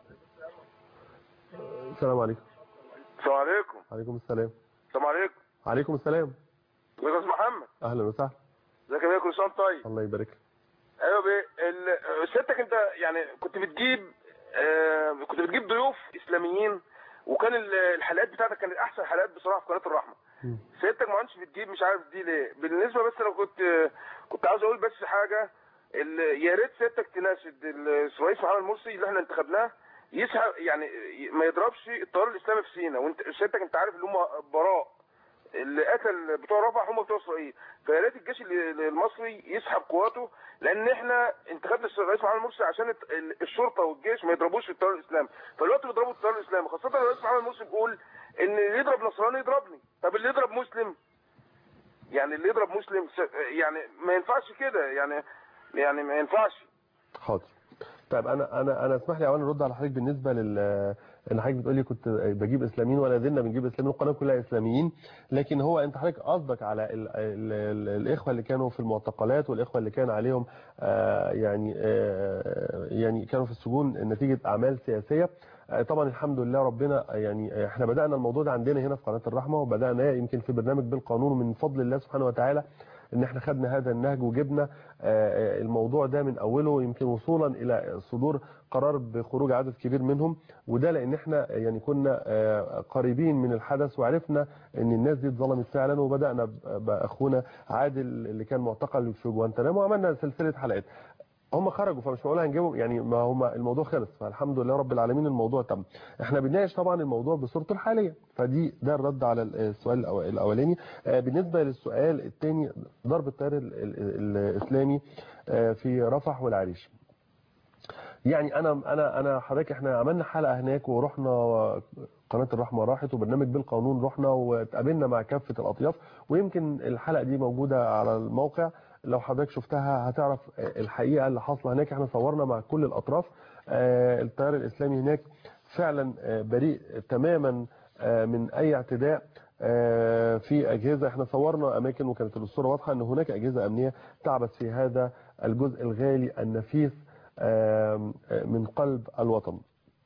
[SPEAKER 1] السلام عليكم.
[SPEAKER 10] السلام عليكم.
[SPEAKER 1] عليكم السلام.
[SPEAKER 10] السلام عليكم.
[SPEAKER 1] عليكم السلام.
[SPEAKER 10] ازيك يا استاذ محمد؟
[SPEAKER 1] أهلا وسهلا.
[SPEAKER 10] ازيك يا بيه؟ كل سنه طيب.
[SPEAKER 1] الله يبارك لك.
[SPEAKER 10] ايوه بيه، سيادتك انت يعني كنت بتجيب ضيوف اسلاميين، وكان الحلقات بتاعتك كانت احسن حلقات بصراحه في قناه الرحمه. سيادتك ما عادش بتجيب، مش عارف دي ليه. بالنسبه بس انا كنت عاوز اقول بس حاجه، يا ريت سيادتك تناشد الرئيس محمد مرسي اللي احنا انتخبناه يسحب، يعني ما يضربش التيار الاسلامي في سينا، وانت سيادتك انت عارف اللي هم براء اللي قتل بتوع رفح هم بتوع اسرائيل، فيا ريت الجيش المصري يسحب قواته، لان احنا انتخبنا الرئيس محمد مرسي عشان الشرطه والجيش ما يضربوش في التيار الاسلامي، فالوقت بيضربوا التيار الاسلامي، خاصه الرئيس محمد مرسي بيقول ان اللي يضرب نصراني يضربني، طب اللي يضرب مسلم يعني اللي يضرب مسلم يعني ما ينفعش كده، يعني ما ينفعش.
[SPEAKER 1] حاضر. طيب انا اسمح لي اولا ارد على حضرتك بالنسبه ان حضرتك بتقولي كنت بجيب اسلاميين ولا زلنا بنجيب اسلاميين، القناه كلها اسلاميين، لكن هو انت حضرتك قصدك على الاخوه اللي كانوا في المعتقلات والاخوه اللي كان عليهم يعني كانوا في السجون نتيجه اعمال سياسيه. طبعا الحمد لله ربنا يعني احنا بدانا الموضوع ده عندنا هنا في قناه الرحمه، وبدانا يمكن في برنامج بالقانون، من فضل الله سبحانه وتعالى ان احنا خدنا هذا النهج وجبنا الموضوع ده من اوله، يمكن وصولا الى صدور قرار بخروج عدد كبير منهم، وده لان احنا يعني كنا قريبين من الحدث وعرفنا ان الناس دي اتظلمت فعلا، وبدانا باخونا عادل اللي كان معتقل في جوانتنامو وعملنا سلسله حلقات. هم خرجوا فمش معقول هنجيبهم، يعني ما هم الموضوع خلص، فالحمد لله رب العالمين الموضوع تم. احنا بنناقش طبعا الموضوع بصورته الحاليه، ده الرد على السؤال الاولاني. بالنسبه للسؤال الثاني، ضرب التيار الاسلامي في رفح والعريش. يعني انا حضرتك احنا عملنا حلقه هناك ورحنا قناه الرحمه راحت وبرنامج بالقانون رحنا واتقابلنا مع كافه الاطياف، ويمكن الحلقه دي موجوده على الموقع، لو حضرتك شفتها هتعرف الحقيقه اللي حاصله هناك. احنا صورنا مع كل الاطراف. التيار الاسلامي هناك فعلا بريء تماما من اي اعتداء في اجهزه. احنا صورنا اماكن وكانت الصوره واضحه ان هناك اجهزه امنيه تعبث في هذا الجزء الغالي النفيس من قلب الوطن.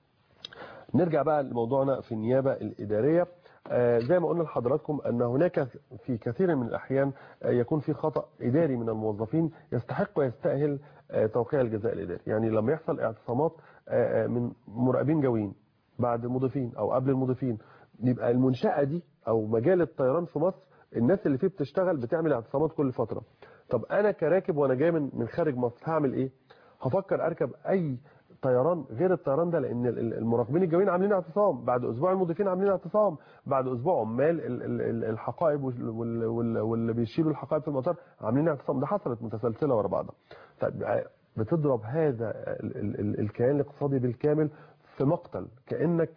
[SPEAKER 1] نرجع بقى لموضوعنا في النيابه الاداريه. زي ما قلنا لحضراتكم ان هناك في كثير من الاحيان يكون في خطأ اداري من الموظفين يستحق ويستاهل توقيع الجزاء الاداري. يعني لما يحصل اعتصامات من مراقبين جويين بعد المضيفين او قبل المضيفين، يبقى المنشأة دي او مجال الطيران في مصر الناس اللي فيه بتشتغل بتعمل اعتصامات كل فترة. طب انا كراكب وانا جاي من خارج مصر هعمل ايه؟ هفكر اركب اي طيران غير الطيران ده، لان المراقبين الجويين عاملين اعتصام، بعد اسبوع المضيفين عاملين اعتصام، بعد اسبوع عمال الحقائب واللي بيشيلوا الحقائب في المطار عاملين اعتصام. ده حصلت متسلسله ورا بعضها. بتضرب هذا الكيان الاقتصادي بالكامل في مقتل، كانك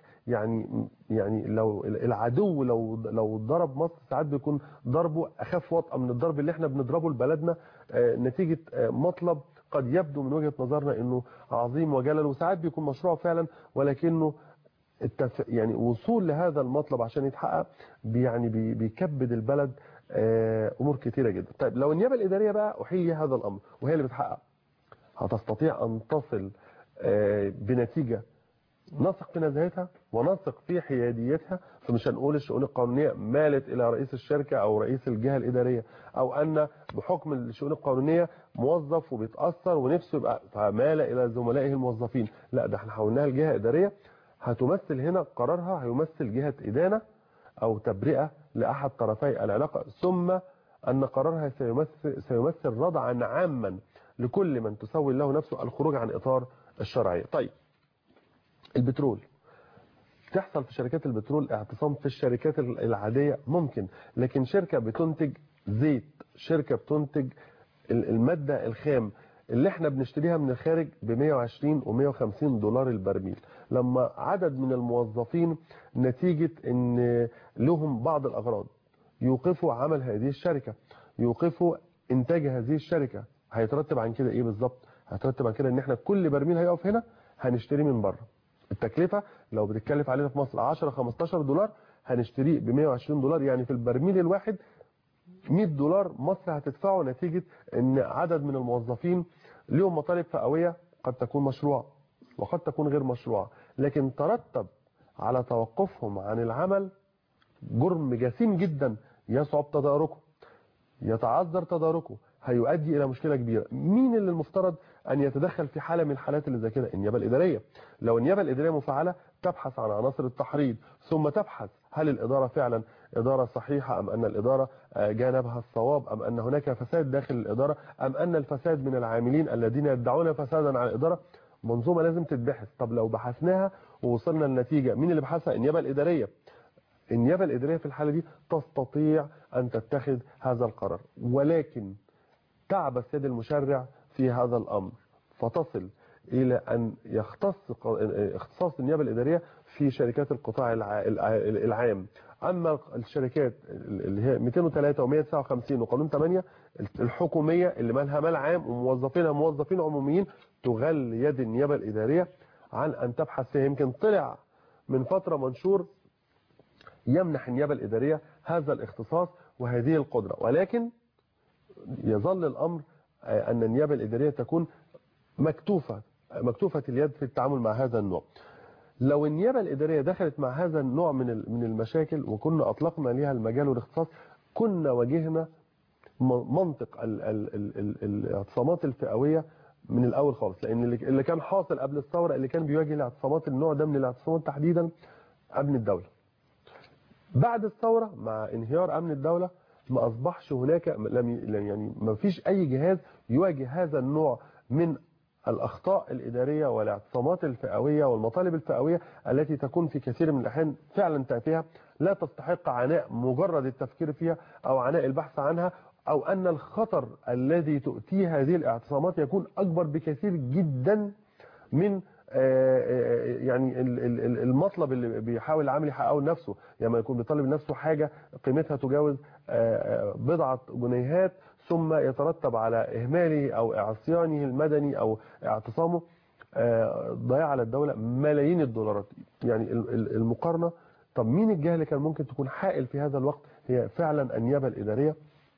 [SPEAKER 1] يعني لو العدو لو ضرب مصر ساعات بيكون ضربه اخف وطأة من الضرب اللي احنا بنضربه لبلدنا نتيجه مطلب قد يبدو من وجهة نظرنا انه عظيم وجلل، وساعات بيكون مشروع فعلا، ولكنه يعني وصول لهذا المطلب عشان يتحقق بيكبد البلد امور كتيرة جدا. طيب لو النيابة الادارية بقى احيي هذا الامر وهي اللي بتحقق، هتستطيع ان تصل بنتيجة نثق في نزاهتها ونثق في حياديتها. فمش هنقول الشؤون القانونية مالت إلى رئيس الشركة أو رئيس الجهة الإدارية، أو أن بحكم الشؤون القانونية موظف وبيتأثر ونفسه يبقى فمال إلى زملائه الموظفين. لا، ده احنا حولناها لجهة إدارية هتمثل هنا قرارها هيمثل جهة إدانة أو تبرئة لأحد طرفي العلاقة، ثم أن قرارها سيمثل ردعا عاما لكل من تسوي له نفسه الخروج عن إطار الشرعية. طيب البترول، تحصل في شركات البترول اعتصام في الشركات العادية ممكن، لكن شركة بتنتج زيت، شركة بتنتج المادة الخام اللي احنا بنشتريها من الخارج ب 120 و 150 دولار البرميل، لما عدد من الموظفين نتيجة ان لهم بعض الأغراض يوقفوا عمل هذه الشركة، يوقفوا انتاج هذه الشركة، هيترتب عن كده ايه بالظبط؟ هيترتب عن كده ان احنا كل برميل هيقف هنا هنشتريه من بره. التكلفة لو بتتكلف علينا في مصر 10-15 دولار هنشتريه ب 120 دولار، يعني في البرميل الواحد 100 دولار مصر هتدفعه نتيجة ان عدد من الموظفين لهم مطالب فئوية قد تكون مشروعة وقد تكون غير مشروعة، لكن ترتب على توقفهم عن العمل جرم جسيم جدا يصعب تداركه، يتعذر تداركه، هيؤدي الى مشكلة كبيرة. مين اللي المفترض ان يتدخل في حالة من الحالات اللي زي كده؟ النيابة الادارية. لو النيابة الادارية مفعلة تبحث عن عناصر التحريض، ثم تبحث هل الادارة فعلا ادارة صحيحة ام ان الادارة جانبها الصواب، ام ان هناك فساد داخل الادارة، ام ان الفساد من العاملين الذين يدعون فسادا على الادارة. منظومة لازم تتبحث. طب لو بحثناها ووصلنا لنتيجة، مين اللي بحثها؟ النيابة الادارية. النيابة الادارية في الحالة دي تستطيع ان تتخذ هذا القرار، ولكن تعبث يد المشرع في هذا الأمر فتصل إلى أن يختص اختصاص النيابة الإدارية في شركات القطاع العام اما الشركات اللي هي 203 و159 وقانون 8 الحكوميه اللي مالها مال عام وموظفينها موظفين عموميين تغل يد النيابه الاداريه عن ان تبحث فيها. يمكن طلع من فتره منشور يمنح النيابه الاداريه هذا الاختصاص وهذه القدره، ولكن يظل الامر ان النيابه الاداريه تكون مكتوفه اليد في التعامل مع هذا النوع. لو النيابه الاداريه دخلت مع هذا النوع من المشاكل وكنا اطلقنا لها المجال والاختصاص، كنا واجهنا منطق الاعتصامات الفئويه من الاول خالص، لان اللي كان حاصل قبل الثوره اللي كان بيواجه الاعتصامات النوع ده من الاعتصامات تحديدا امن الدوله. بعد الثوره مع انهيار امن الدوله ما اصبحش هناك يعني ما فيش اي جهاز يواجه هذا النوع من الاخطاء الاداريه والاعتصامات الفئويه والمطالب الفئويه التي تكون في كثير من الاحيان فعلا تافهه لا تستحق عناء مجرد التفكير فيها او عناء البحث عنها، او ان الخطر الذي تؤتيه هذه الاعتصامات يكون اكبر بكثير جدا من يعني المطلب اللي بيحاول العامل يحققه لنفسه. يعني يكون بيطالب لنفسه حاجه قيمتها تجاوز بضعه جنيهات ثم يترتب على اهماله او عصيانه المدني او اعتصامه ضياع على الدوله ملايين الدولارات. يعني المقارنه، طب مين الجهه اللي كان ممكن تكون حائل في هذا الوقت؟ هي فعلا النيابه الاداريه.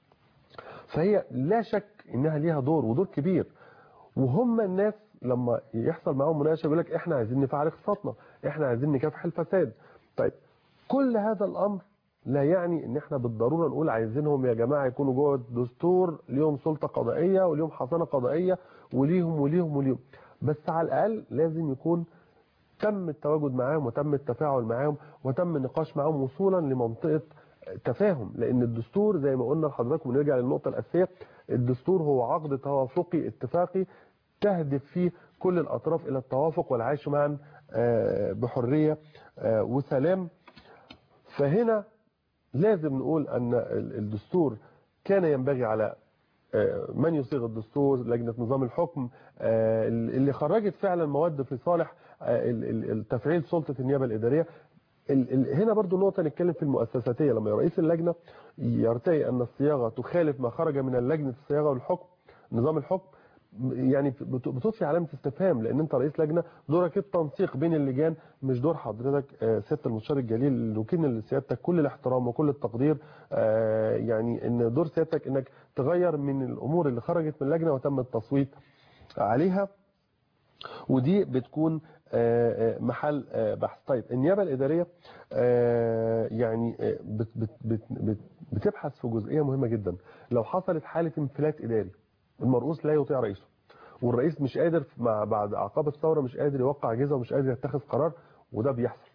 [SPEAKER 1] فهي لا شك انها ليها دور ودور كبير، وهم الناس لما يحصل معاهم مناقشه يقول لك احنا عايزين نفعل اقتصادنا، احنا عايزين نكافح الفساد. طيب كل هذا الامر لا يعني ان احنا بالضروره نقول عايزينهم يا جماعه يكونوا جوه الدستور ليهم سلطه قضائيه وليهم حصانه قضائيه وليهم وليهم وليهم، بس على الاقل لازم يكون تم التواجد معاهم وتم التفاعل معاهم وتم النقاش معاهم وصولا لمنطقه تفاهم. لان الدستور زي ما قلنا لحضراتكم ونرجع للنقطه الاساسيه، الدستور هو عقد توافقي اتفاقي تهدف فيه كل الاطراف الى التوافق والعيش معا بحريه وسلام. فهنا لازم نقول ان الدستور كان ينبغي على من يصيغ الدستور، لجنه نظام الحكم اللي خرجت فعلا مواد في صالح تفعيل سلطه النيابه الاداريه. هنا برضو نقطه نتكلم في المؤسساتيه، لما رئيس اللجنه يرتئي ان الصياغه تخالف ما خرج من اللجنه الصياغه والحكم نظام الحكم، يعني بتضفي علامه استفهام، لان انت رئيس لجنه دورك التنسيق بين اللجان، مش دور حضرتك سياده المستشار الجليل اللي وكيل لسيادتك كل الاحترام وكل التقدير، يعني ان دور سيادتك انك تغير من الامور اللي خرجت من اللجنه وتم التصويت عليها، ودي بتكون محل بحث. طيب النيابه الاداريه يعني بتبحث في جزئيه مهمه جدا. لو حصلت حاله انفلات اداري، المرؤوس لا يطيع رئيسه، والرئيس مش قادر بعد اعقاب الثوره مش قادر يوقع اجهزه ومش قادر يتخذ قرار، وده بيحصل،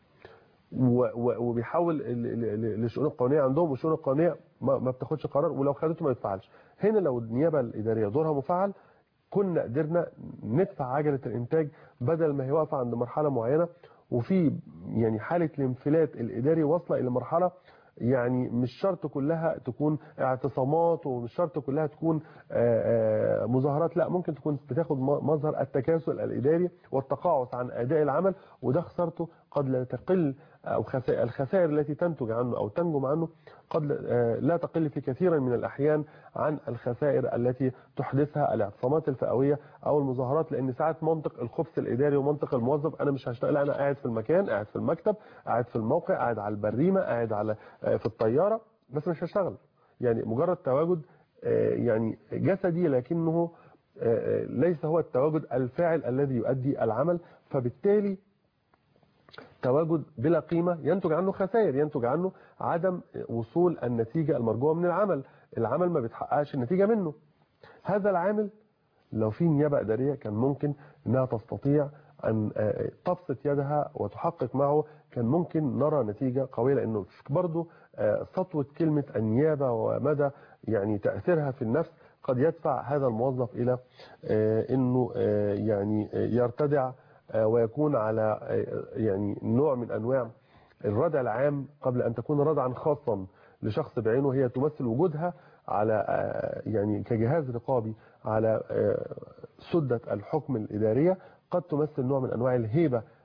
[SPEAKER 1] وبيحاول للشؤون القانونيه عندهم، والشؤون القانونيه ما بتاخدش قرار، ولو خدته ما يتفعلش. هنا لو النيابه الاداريه دورها مفعل كنا قدرنا ندفع عجله الانتاج بدل ما هي واقفه عند مرحله معينه، وفي يعني حاله الانفلات الاداري واصله الى مرحله يعني مش شرط كلها تكون اعتصامات ومش شرط كلها تكون مظاهرات، لا ممكن تكون بتاخد مظهر التكاسل الاداري والتقاعس عن اداء العمل، وده خسارته قد لا تقل، او الخسائر التي تنتج عنه او تنجم عنه قد لا تقل في كثير من الاحيان عن الخسائر التي تحدثها الاعتصامات الفئويه او المظاهرات. لان ساعات منطق الخبث الاداري ومنطق الموظف، انا مش هشتغل، انا قاعد في المكان، قاعد في المكتب، قاعد في الموقع، قاعد على البريمه، قاعد على في الطياره، بس مش هشتغل. يعني مجرد تواجد يعني جسدي، لكنه ليس هو التواجد الفاعل الذي يؤدي العمل. فبالتالي تواجد بلا قيمة ينتج عنه خسائر، ينتج عنه عدم وصول النتيجة المرجوة من العمل ما بيتحققش النتيجة منه. هذا العامل لو في نيابة إدارية كان ممكن أنها تستطيع أن تبسط يدها وتحقق معه، كان ممكن نرى نتيجة قوية. لأنه برضو سطوة كلمة النيابة ومدى يعني تأثيرها في النفس قد يدفع هذا الموظف إلى أنه يعني يرتدع ويكون على يعني نوع من أنواع الردع العام قبل أن تكون ردعا خاصا لشخص بعينه. هي تمثل وجودها على يعني كجهاز رقابي على سدة الحكم الإدارية، قد تمثل نوع من أنواع الهيبة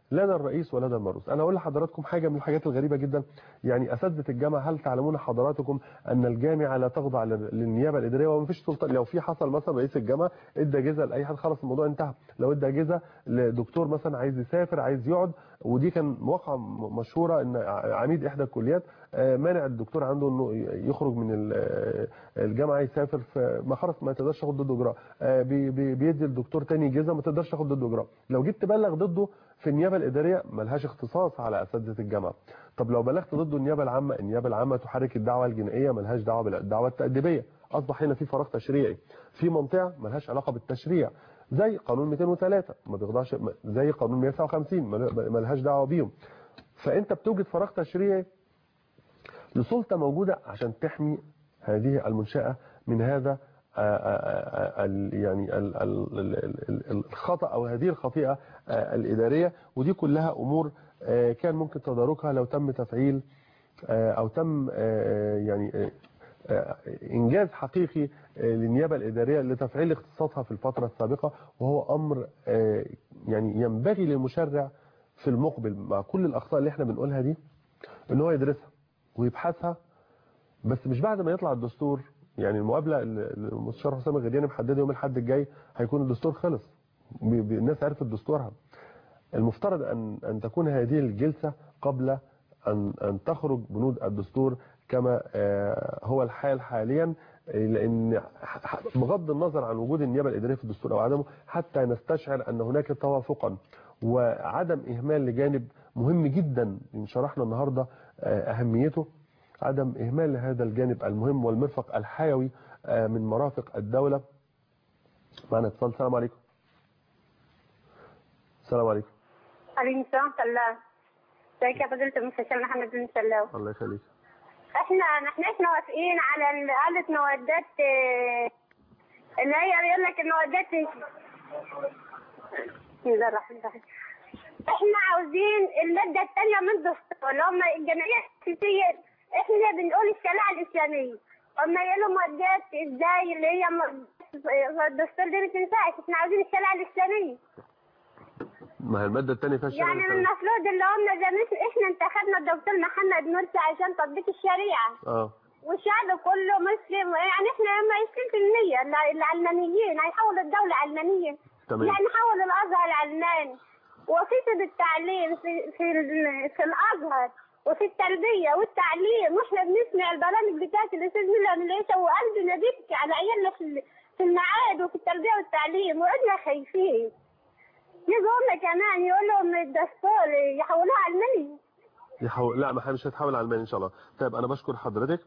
[SPEAKER 1] لدى الرئيس ولدى المرؤوس. انا اقول لحضراتكم حاجه من الحاجات الغريبه جدا، يعني اساتذه الجامعه، هل تعلمون حضراتكم ان الجامعه لا تخضع للنيابه الاداريه ومفيش سلطه؟ لو في حصل مثلا رئيس الجامعه ادى اجازه لاي حد خلاص الموضوع انتهى. لو ادى اجازه لدكتور مثلا عايز يسافر عايز يقعد، ودي كان واقعه مشهوره ان عميد احدى الكليات مانع الدكتور عنده انه يخرج من الجامعه يسافر، ما خلاص ما تقدرش تاخد ضده اجراء، بيدي الدكتور تاني اجازه ما تقدرش تاخد ضده اجراء. لو جيت تبلغ ضده في النيابه الاداريه ملهاش اختصاص على اساتذه الجامعه. طب لو بلغت ضده النيابه العامه تحرك الدعوه الجنائيه، ملهاش دعوه بالدعوه التاديبيه. اصبح هنا في فراغ تشريعي في منطقه ملهاش علاقه بالتشريع، زي قانون 203 ما بيخضعش، زي قانون 159 ملهاش دعوه بيهم. فانت بتوجد فراغ تشريعي لسلطه موجوده عشان تحمي هذه المنشاه من هذا يعني الخطأ أو هذه الخطيئة الإدارية. ودي كلها أمور كان ممكن تداركها لو تم تفعيل أو تم يعني إنجاز حقيقي للنيابة الإدارية لتفعيل اختصاصها في الفترة السابقة، وهو أمر يعني ينبغي للمشرع في المقبل مع كل الأخطاء اللي احنا بنقولها دي إن هو يدرسها ويبحثها، بس مش بعد ما يطلع الدستور. يعني المقابله المستشار حسام الغدياني محدده يوم الاحد الجاي هيكون الدستور خلص، الناس عرفت دستورها. المفترض ان تكون هذه الجلسه قبل ان تخرج بنود الدستور كما هو الحال حاليا، لان بغض النظر عن وجود النيابه الاداريه في الدستور او عدمه، حتى نستشعر ان هناك توافقا وعدم اهمال لجانب مهم جدا شرحنا النهارده اهميته، عدم إهمال لهذا الجانب المهم والمرفق الحيوي من مرافق الدولة. معنا اتصال. السلام عليكم. السلام عليكم.
[SPEAKER 11] عليكم السلام. ازيك يا فضيلة المستشار محمد بن سلاو؟
[SPEAKER 1] الله يخليك.
[SPEAKER 11] احنا موافقين على إعادة معدات اللي هي بيقول لك المعدات. بسم الله الرحمن الرحيم. احنا عاوزين المادة الثانية من الدستور اللي هم الجمعية السياسية. احنا بنقول الشريعة الإسلامية، اما يقولوا معدات ازاي اللي هي الدستور دي ما تنفعش، احنا عاوزين الشريعة الإسلامية.
[SPEAKER 1] ما هي المادة الثانية فيها الشريعة
[SPEAKER 11] يعني المفروض اللي هم زي احنا انتخبنا الدكتور محمد مرسي عشان تطبيق الشريعة. والشعب كله مسلم، يعني احنا هم 20% العلمانيين هيحولوا الدولة علمانية.
[SPEAKER 1] تمام.
[SPEAKER 11] يعني حولوا الأزهر علماني، وفي التعليم في الأزهر وفي التربية والتعليم، واحنا بنسمع البرامج بتاعت الأستاذ ميلان ليشا وقلبنا بيبكي على عيالنا في المعاهد وفي التربية والتعليم، وقعدنا خايفين. يجوا هم كمان يقولوا من الدستور يحولوها علماني.
[SPEAKER 1] لا، ما مش هتحول علماني ان شاء الله. طيب انا بشكر حضرتك.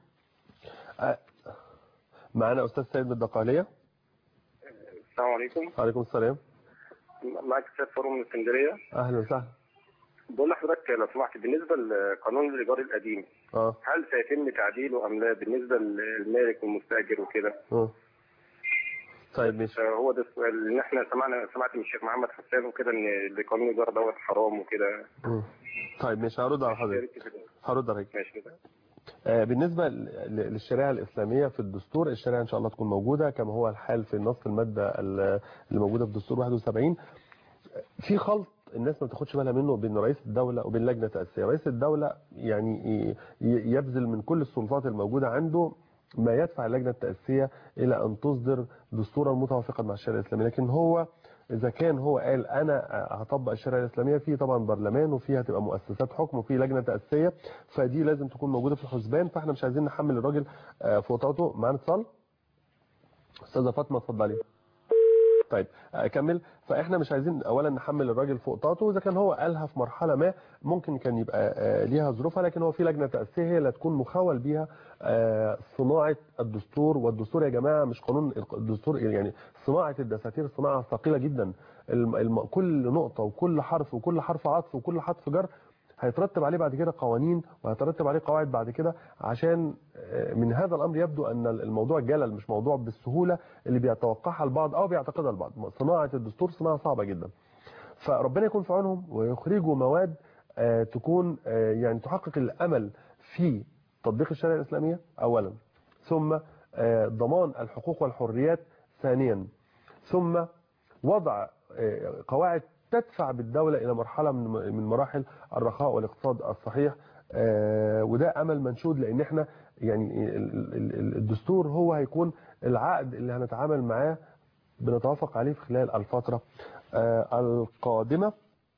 [SPEAKER 1] معانا استاذ سيد من الدقهلية.
[SPEAKER 12] السلام عليكم.
[SPEAKER 1] وعليكم السلام.
[SPEAKER 12] معاك سيد فاروق من اسكندريه.
[SPEAKER 1] اهلا وسهلا.
[SPEAKER 12] بقول لحضرتك لو سمحت، بالنسبه لقانون الايجار القديم هل سيتم تعديله ام لا بالنسبه للمالك والمستاجر وكده؟
[SPEAKER 1] طيب ماشي.
[SPEAKER 12] هو ده السؤال، ان احنا سمعت من الشيخ محمد حسان وكده ان قانون الايجار دوت حرام وكده.
[SPEAKER 1] طيب ماشي، هرد على حضرتك.
[SPEAKER 12] ماشي كده.
[SPEAKER 1] بالنسبة للشريعة الإسلامية في الدستور، الشريعة إن شاء الله تكون موجودة كما هو الحال في نص المادة اللي موجودة في الدستور 71. في خلط الناس ما تاخدش بالها منه بين رئيس الدولة وبين لجنة تأسيسية. رئيس الدولة يعني يبذل من كل السلطات الموجودة عنده ما يدفع اللجنة التأسيسية إلى أن تصدر دستورا متوافقا مع الشريعة الإسلامية. لكن هو إذا كان هو قال أنا هطبق الشريعة الإسلامية، فيه طبعا برلمان وفيها هتبقى مؤسسات حكم وفيه لجنة تأسيسية، فدي لازم تكون موجودة في الحسبان. فاحنا مش عايزين نحمل الراجل فوق طاقته. معانا اتصال. أستاذة فاطمة اتفضلي. طيب اكمل. فاحنا مش عايزين اولا نحمل الراجل فوق طاقته، اذا كان هو قالها في مرحله ما ممكن كان يبقى ليها ظروفها، لكن هو في لجنه تاسيسيه هي اللي تكون مخول بيها صناعه الدستور. والدستور يا جماعه مش قانون الدستور، يعني صناعه الدساتير صناعه ثقيله جدا. كل نقطه وكل حرف وكل حرف عطف وكل حرف جر هيترتب عليه بعد كده قوانين وهيترتب عليه قواعد بعد كده، عشان من هذا الامر يبدو ان الموضوع جلل، مش موضوع بالسهوله اللي بيتوقعها البعض او بيعتقدها البعض. صناعه الدستور صناعه صعبه جدا، فربنا يكون في عونهم ويخرجوا مواد تكون يعني تحقق الامل في تطبيق الشريعه الاسلاميه اولا، ثم ضمان الحقوق والحريات ثانيا، ثم وضع قواعد تدفع بالدولة إلى مرحلة من مراحل الرخاء والاقتصاد الصحيح. وده أمل منشود، لأن احنا يعني الدستور هو هيكون العقد اللي هنتعامل معاه بنتوافق عليه في خلال الفترة القادمة.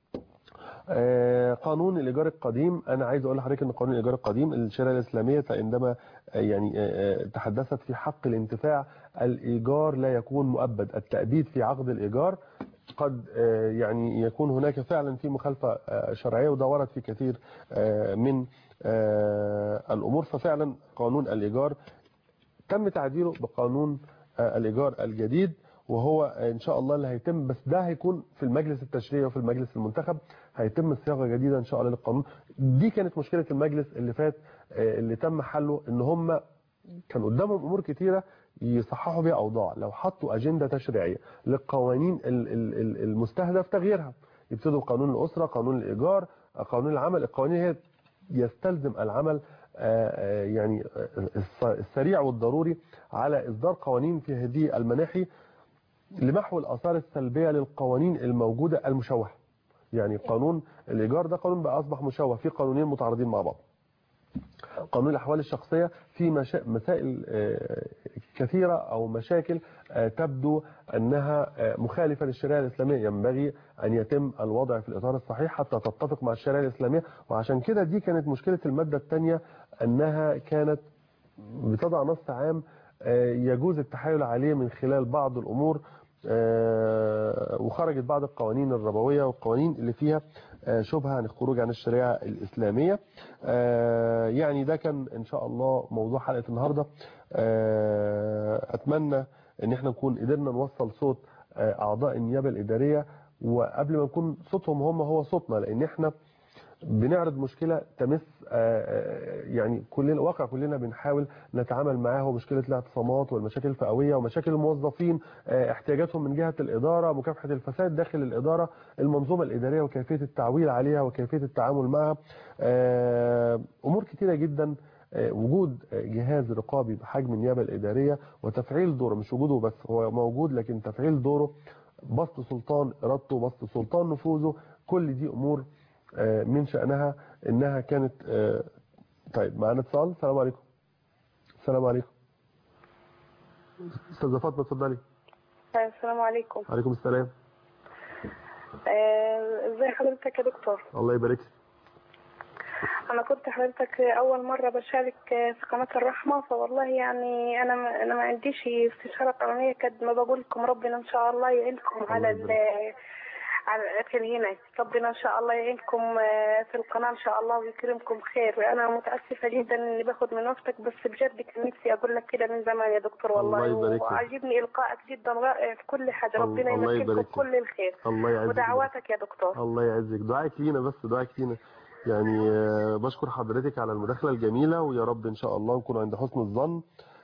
[SPEAKER 1] قانون الإيجار القديم، أنا عايز أقول لحضرتك أن قانون الإيجار القديم الشريعة الإسلامية عندما يعني تحدثت في حق الانتفاع، الإيجار لا يكون مؤبد، التأبيد في عقد الإيجار قد يعني يكون هناك فعلا في مخالفة شرعية، وده ورد في كثير من الأمور. ففعلا قانون الإيجار تم تعديله بقانون الإيجار الجديد، وهو إن شاء الله اللي هيتم، بس ده هيكون في المجلس التشريعي وفي المجلس المنتخب، هيتم صياغة جديدة إن شاء الله للقانون. دي كانت مشكلة المجلس اللي فات اللي تم حله، إن هم كان قدامهم أمور كتيرة يصححوا بها أوضاع. لو حطوا أجندة تشريعية للقوانين المستهدف تغييرها، يبتدوا قانون الأسرة، قانون الإيجار، قانون العمل، القوانين هي يستلزم العمل يعني السريع والضروري على إصدار قوانين في هذه المناحي لمحو الآثار السلبية للقوانين الموجودة المشوهة. يعني قانون الإيجار ده قانون بقى أصبح مشوه، في قانونين متعارضين مع بعض. قانون الأحوال الشخصية في مسائل كثيرة أو مشاكل تبدو أنها مخالفة للشريعة الإسلامية، ينبغي أن يتم الوضع في الإطار الصحيح حتى تتفق مع الشريعة الإسلامية. وعشان كده دي كانت مشكلة المادة الثانية، أنها كانت بتضع نص عام يجوز التحايل عليه من خلال بعض الأمور، وخرجت بعض القوانين الربوية والقوانين اللي فيها شبهة عن الخروج عن الشريعة الإسلامية. يعني ده كان إن شاء الله موضوع حلقة النهاردة. أتمنى أن احنا نكون قدرنا نوصل صوت أعضاء النيابة الإدارية، وقبل ما نكون صوتهم هو صوتنا، لأن احنا بنعرض مشكلة تمس يعني كلنا واقع، كلنا بنحاول نتعامل معاه، هو مشكلة الاعتصامات والمشاكل الفئوية ومشاكل الموظفين، احتياجاتهم من جهة الإدارة، مكافحة الفساد داخل الإدارة، المنظومة الإدارية وكيفية التعويل عليها وكيفية التعامل معها، أمور كتيرة جدا. وجود جهاز رقابي بحجم النيابة الإدارية وتفعيل دوره، مش وجوده بس، هو موجود لكن تفعيل دوره، بسط سلطان إرادته، بسط سلطان نفوذه، كل دي أمور من شأنها انها كانت. طيب معانا اتصال. السلام عليكم. السلام عليكم. استاذه فاطمه اتفضلي.
[SPEAKER 13] السلام عليكم.
[SPEAKER 1] وعليكم السلام.
[SPEAKER 13] ازي حضرتك يا دكتور؟
[SPEAKER 1] الله يبارك فيك.
[SPEAKER 13] انا كنت حضرتك اول مره بشارك في قناه الرحمه، فوالله يعني انا ما عنديش استشاره قانونيه، قد ما بقول لكم ربنا ان شاء الله يعينكم على في الهنا، ربنا ان شاء الله يعينكم في القناه ان شاء الله ويكرمكم خير. انا متاسفه جدا اني باخد من وقتك، بس بجد كان نفسي اقول لك كده من زمان يا دكتور والله، وعجبني القائك جدا رائع في كل حاجه. ربنا يمكنكم كل الخير.
[SPEAKER 1] الله يعزك
[SPEAKER 13] ودعواتك يا دكتور.
[SPEAKER 1] الله يعزك. دعائك لينا، بس دعائك لينا. يعني بشكر حضرتك على المداخله الجميله، ويا رب ان شاء الله نكون عند حسن الظن.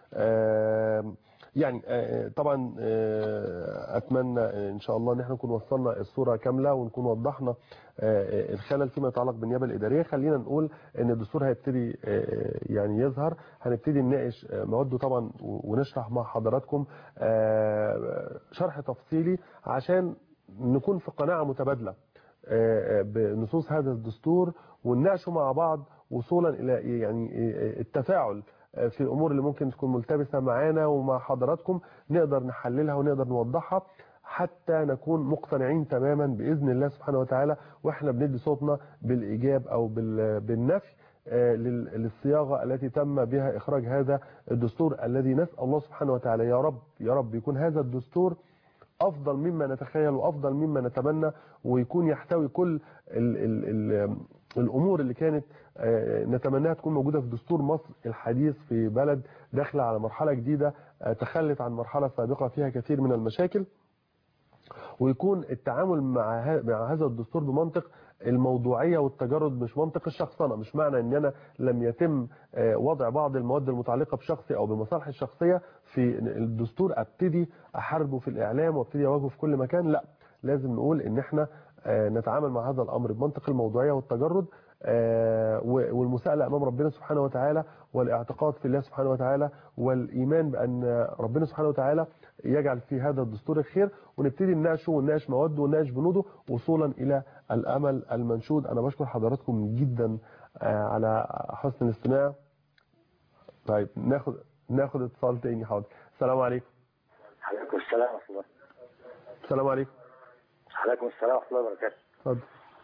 [SPEAKER 1] يعني طبعا اتمنى ان شاء الله ان احنا نكون وصلنا الصوره كامله، ونكون وضحنا الخلل فيما يتعلق بالنيابه الاداريه. خلينا نقول ان الدستور هيبتدي يعني يظهر، هنبتدي نناقش مواده طبعا ونشرح مع حضراتكم شرح تفصيلي عشان نكون في قناعه متبادله بنصوص هذا الدستور، ونناقشه مع بعض وصولا الى يعني التفاعل في الأمور اللي ممكن تكون ملتبسة معانا ومع حضراتكم، نقدر نحللها ونقدر نوضحها حتى نكون مقتنعين تماما بإذن الله سبحانه وتعالى، وإحنا بندي صوتنا بالإيجاب أو بالنفي للصياغة التي تم بها إخراج هذا الدستور، الذي نسأل الله سبحانه وتعالى يا رب يا رب يكون هذا الدستور أفضل مما نتخيل وأفضل مما نتمنى، ويكون يحتوي كل الأمور اللي كانت نتمناها تكون موجودة في دستور مصر الحديث، في بلد داخله على مرحلة جديدة تخلت عن مرحلة سابقة فيها كثير من المشاكل، ويكون التعامل مع هذا الدستور بمنطق الموضوعية والتجرد، مش منطق الشخصنة. مش معنى ان انا لم يتم وضع بعض المواد المتعلقة بشخصي او بمصالحي الشخصية في الدستور ابتدي احاربه في الاعلام وابتدي اواجهه في كل مكان، لا، لازم نقول ان احنا نتعامل مع هذا الامر بمنطق الموضوعية والتجرد والمساءلة امام ربنا سبحانه وتعالى، والاعتقاد في الله سبحانه وتعالى، والايمان بان ربنا سبحانه وتعالى يجعل في هذا الدستور الخير، ونبتدي نناقشه ونناقش مواده ونناقش بنوده وصولا الى الامل المنشود. انا بشكر حضراتكم جدا على حسن الاستماع. طيب ناخد اتصال تاني. حاضر. السلام عليكم.
[SPEAKER 14] عليكم السلام ورحمه الله.
[SPEAKER 1] السلام عليكم.
[SPEAKER 14] عليكم السلام ورحمه الله وبركاته.
[SPEAKER 1] اتفضل.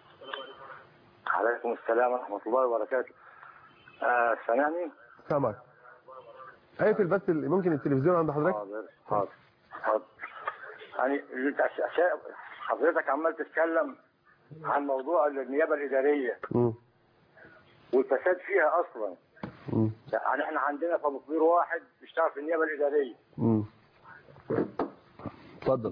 [SPEAKER 14] عليكم السلام ورحمه الله وبركاته. سامعني؟
[SPEAKER 1] سامعك. اقفل بس ممكن التلفزيون عند حضرتك؟
[SPEAKER 14] حاضر. يعني حضرتك عمال تتكلم عن موضوع النيابه الاداريه والفساد فيها اصلا. يعني احنا عندنا في ابو كبير واحد بيشتغل في النيابه الاداريه.
[SPEAKER 1] اتفضل.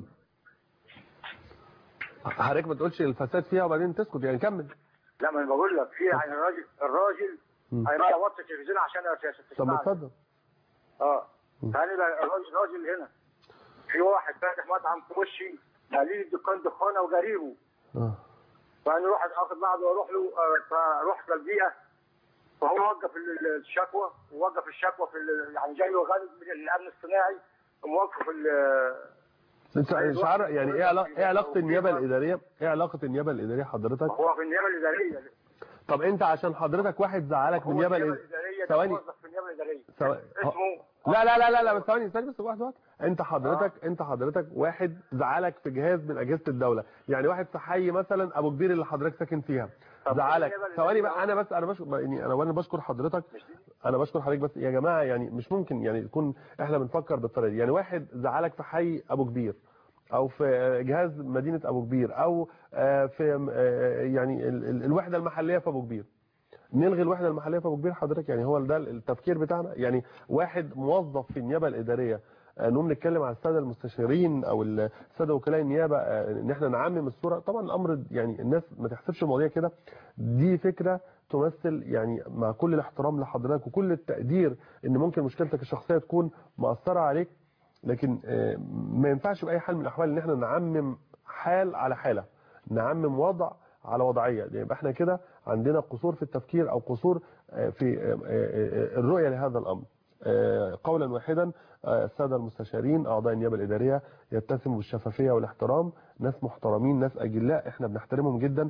[SPEAKER 1] حضرتك ما تقولش الفساد فيها وبعدين تسكت، يعني كمل.
[SPEAKER 14] لا، ما انا بقول لك في يعني الراجل هيراجع وقت التلفزيون عشان
[SPEAKER 1] طب اتفضل.
[SPEAKER 14] ثاني الراجل هنا في واحد فاتح مطعم في وشي قليل دكان دخانه وجريره. فانا رحت اخذ بعضه واروح له، فرحت للبيئه فهو وقف الشكوى ووقف الشكوى في يعني جاي له غالب من الامن الصناعي وموقف
[SPEAKER 1] مش عارف يعني ايه علاقه النيابه الاداريه؟ ايه علاقه النيابه الاداريه حضرتك؟
[SPEAKER 14] هو في النيابه الاداريه.
[SPEAKER 1] طب انت عشان حضرتك واحد زعلك من النيابه الاداريه ثواني
[SPEAKER 14] اسمه
[SPEAKER 1] لا بس ثواني بس واحده. انت حضرتك واحد زعلك في جهاز من اجهزه الدوله، يعني واحد في حي مثلا ابو كبير اللي حضرتك ساكن فيها زعلك. ثواني بقى، انا بشكر حضرتك. انا بشكر حضرتك بس يا جماعه، يعني مش ممكن يعني يكون احنا بنفكر بالطريقه دي. يعني واحد زعلك في حي ابو كبير او في جهاز مدينه ابو كبير او في يعني الوحده المحليه في ابو كبير، نلغي الوحده المحليه في ابو كبير حضرتك؟ يعني هو ده التفكير بتاعنا؟ يعني واحد موظف في النيابه الاداريه نقوم نتكلم على الساده المستشارين او الساده وكلاء النيابه ان احنا نعمم الصوره؟ طبعا الامر يعني الناس ما تحسبش المواضيع كده. دي فكره تمثل يعني مع كل الاحترام لحضرتك وكل التقدير ان ممكن مشكلتك الشخصيه تكون مأثره عليك، لكن ما ينفعش باي حال من الاحوال ان احنا نعمم حال على حاله، نعمم وضع على وضعيه. يبقى احنا كده عندنا قصور في التفكير او قصور في الرؤيه لهذا الامر. قولا واحدا، الساده المستشارين اعضاء النيابه الاداريه يتسموا بالشفافيه والاحترام، ناس محترمين، ناس اجلاء، احنا بنحترمهم جدا.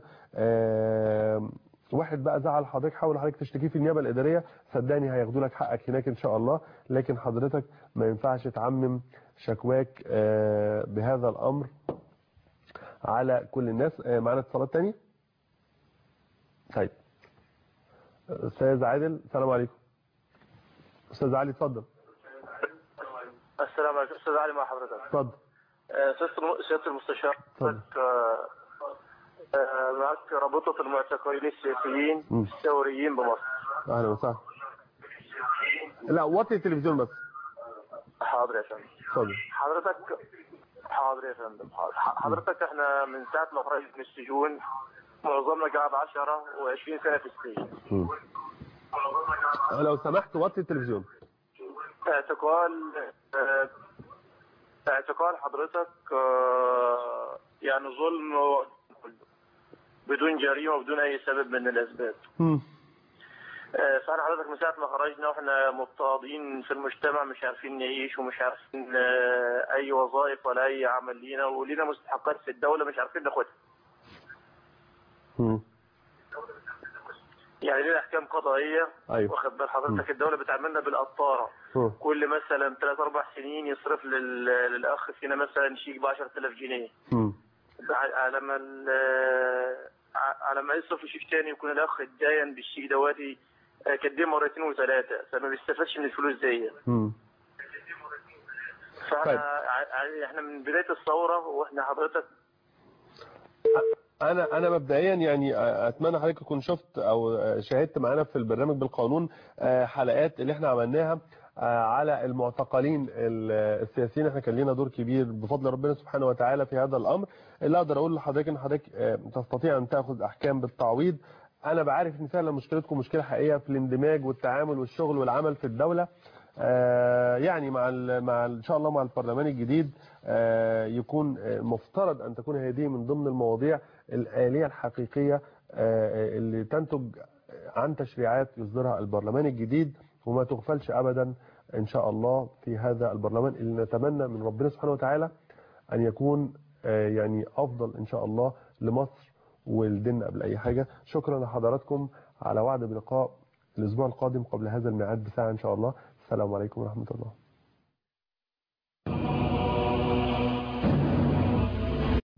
[SPEAKER 1] واحد بقى زعل حضرتك، حاول حضرتك تشتكيه في النيابه الاداريه، صدقني هياخدوا لك حقك هناك ان شاء الله، لكن حضرتك ما ينفعش تعمم شكواك بهذا الامر على كل الناس. معانا اتصالات تاني؟ طيب استاذ عادل، السلام عليكم. استاذ علي اتفضل.
[SPEAKER 15] السلام عليكم. استاذ علي مع حضرتك.
[SPEAKER 1] اتفضل.
[SPEAKER 15] سياده المستشار، معك رابطه المعتقلين السياسيين الثوريين بمصر.
[SPEAKER 1] اهلا وسهلا. لا وطي التلفزيون بس.
[SPEAKER 15] حاضر يا فندم.
[SPEAKER 1] اتفضل.
[SPEAKER 15] حاضر يا فندم. حضرتك احنا من ساعه ما خرجنا من السجون معظمنا قاعد 10 و20 سنه في السجن.
[SPEAKER 1] لو سمحت وطي التلفزيون.
[SPEAKER 15] اعتقال حضرتك يعني ظلم بدون جريمه وبدون اي سبب من الاسباب. فاحنا حضرتك من ساعه ما خرجنا واحنا مضطهدين في المجتمع، مش عارفين نعيش ومش عارفين اي وظائف ولا اي عمل لينا، ولينا مستحقات في الدوله مش عارفين ناخدها. يعني لنا احكام قضائيه.
[SPEAKER 1] أيوة.
[SPEAKER 15] واخد بال حضرتك الدوله بتعاملنا بالقطاره. كل مثلا 3-4 سنين يصرف للاخ فينا مثلا شيك ب 10000 جنيه. على ما يصرف لشيك ثاني يكون الاخ اتداين بالشيك دواتي كديه مرتين وثلاثه، فما بيستفادش من الفلوس دي. فاحنا من بدايه الثوره واحنا حضرتك
[SPEAKER 1] انا مبدئيا يعني اتمنى حضرتك تكون شفت او شاهدت معانا في البرنامج بالقانون حلقات اللي احنا عملناها على المعتقلين السياسيين. احنا كان لنا دور كبير بفضل ربنا سبحانه وتعالى في هذا الامر. اللي اقدر اقول لحضرتك ان حضرتك تستطيع ان تاخذ احكام بالتعويض. انا بعرف ان فعلا مشكلتكم مشكله حقيقيه في الاندماج والتعامل والشغل والعمل في الدوله. يعني مع ان شاء الله مع البرلمان الجديد يكون مفترض ان تكون هذه من ضمن المواضيع الآلية الحقيقية اللي تنتج عن تشريعات يصدرها البرلمان الجديد، وما تغفلش ابدا إن شاء الله في هذا البرلمان اللي نتمنى من ربنا سبحانه وتعالى أن يكون يعني أفضل إن شاء الله لمصر ولديننا قبل أي حاجة. شكرا لحضراتكم، على وعد بلقاء الأسبوع القادم قبل هذا الميعاد بساعة إن شاء الله. السلام عليكم ورحمة الله.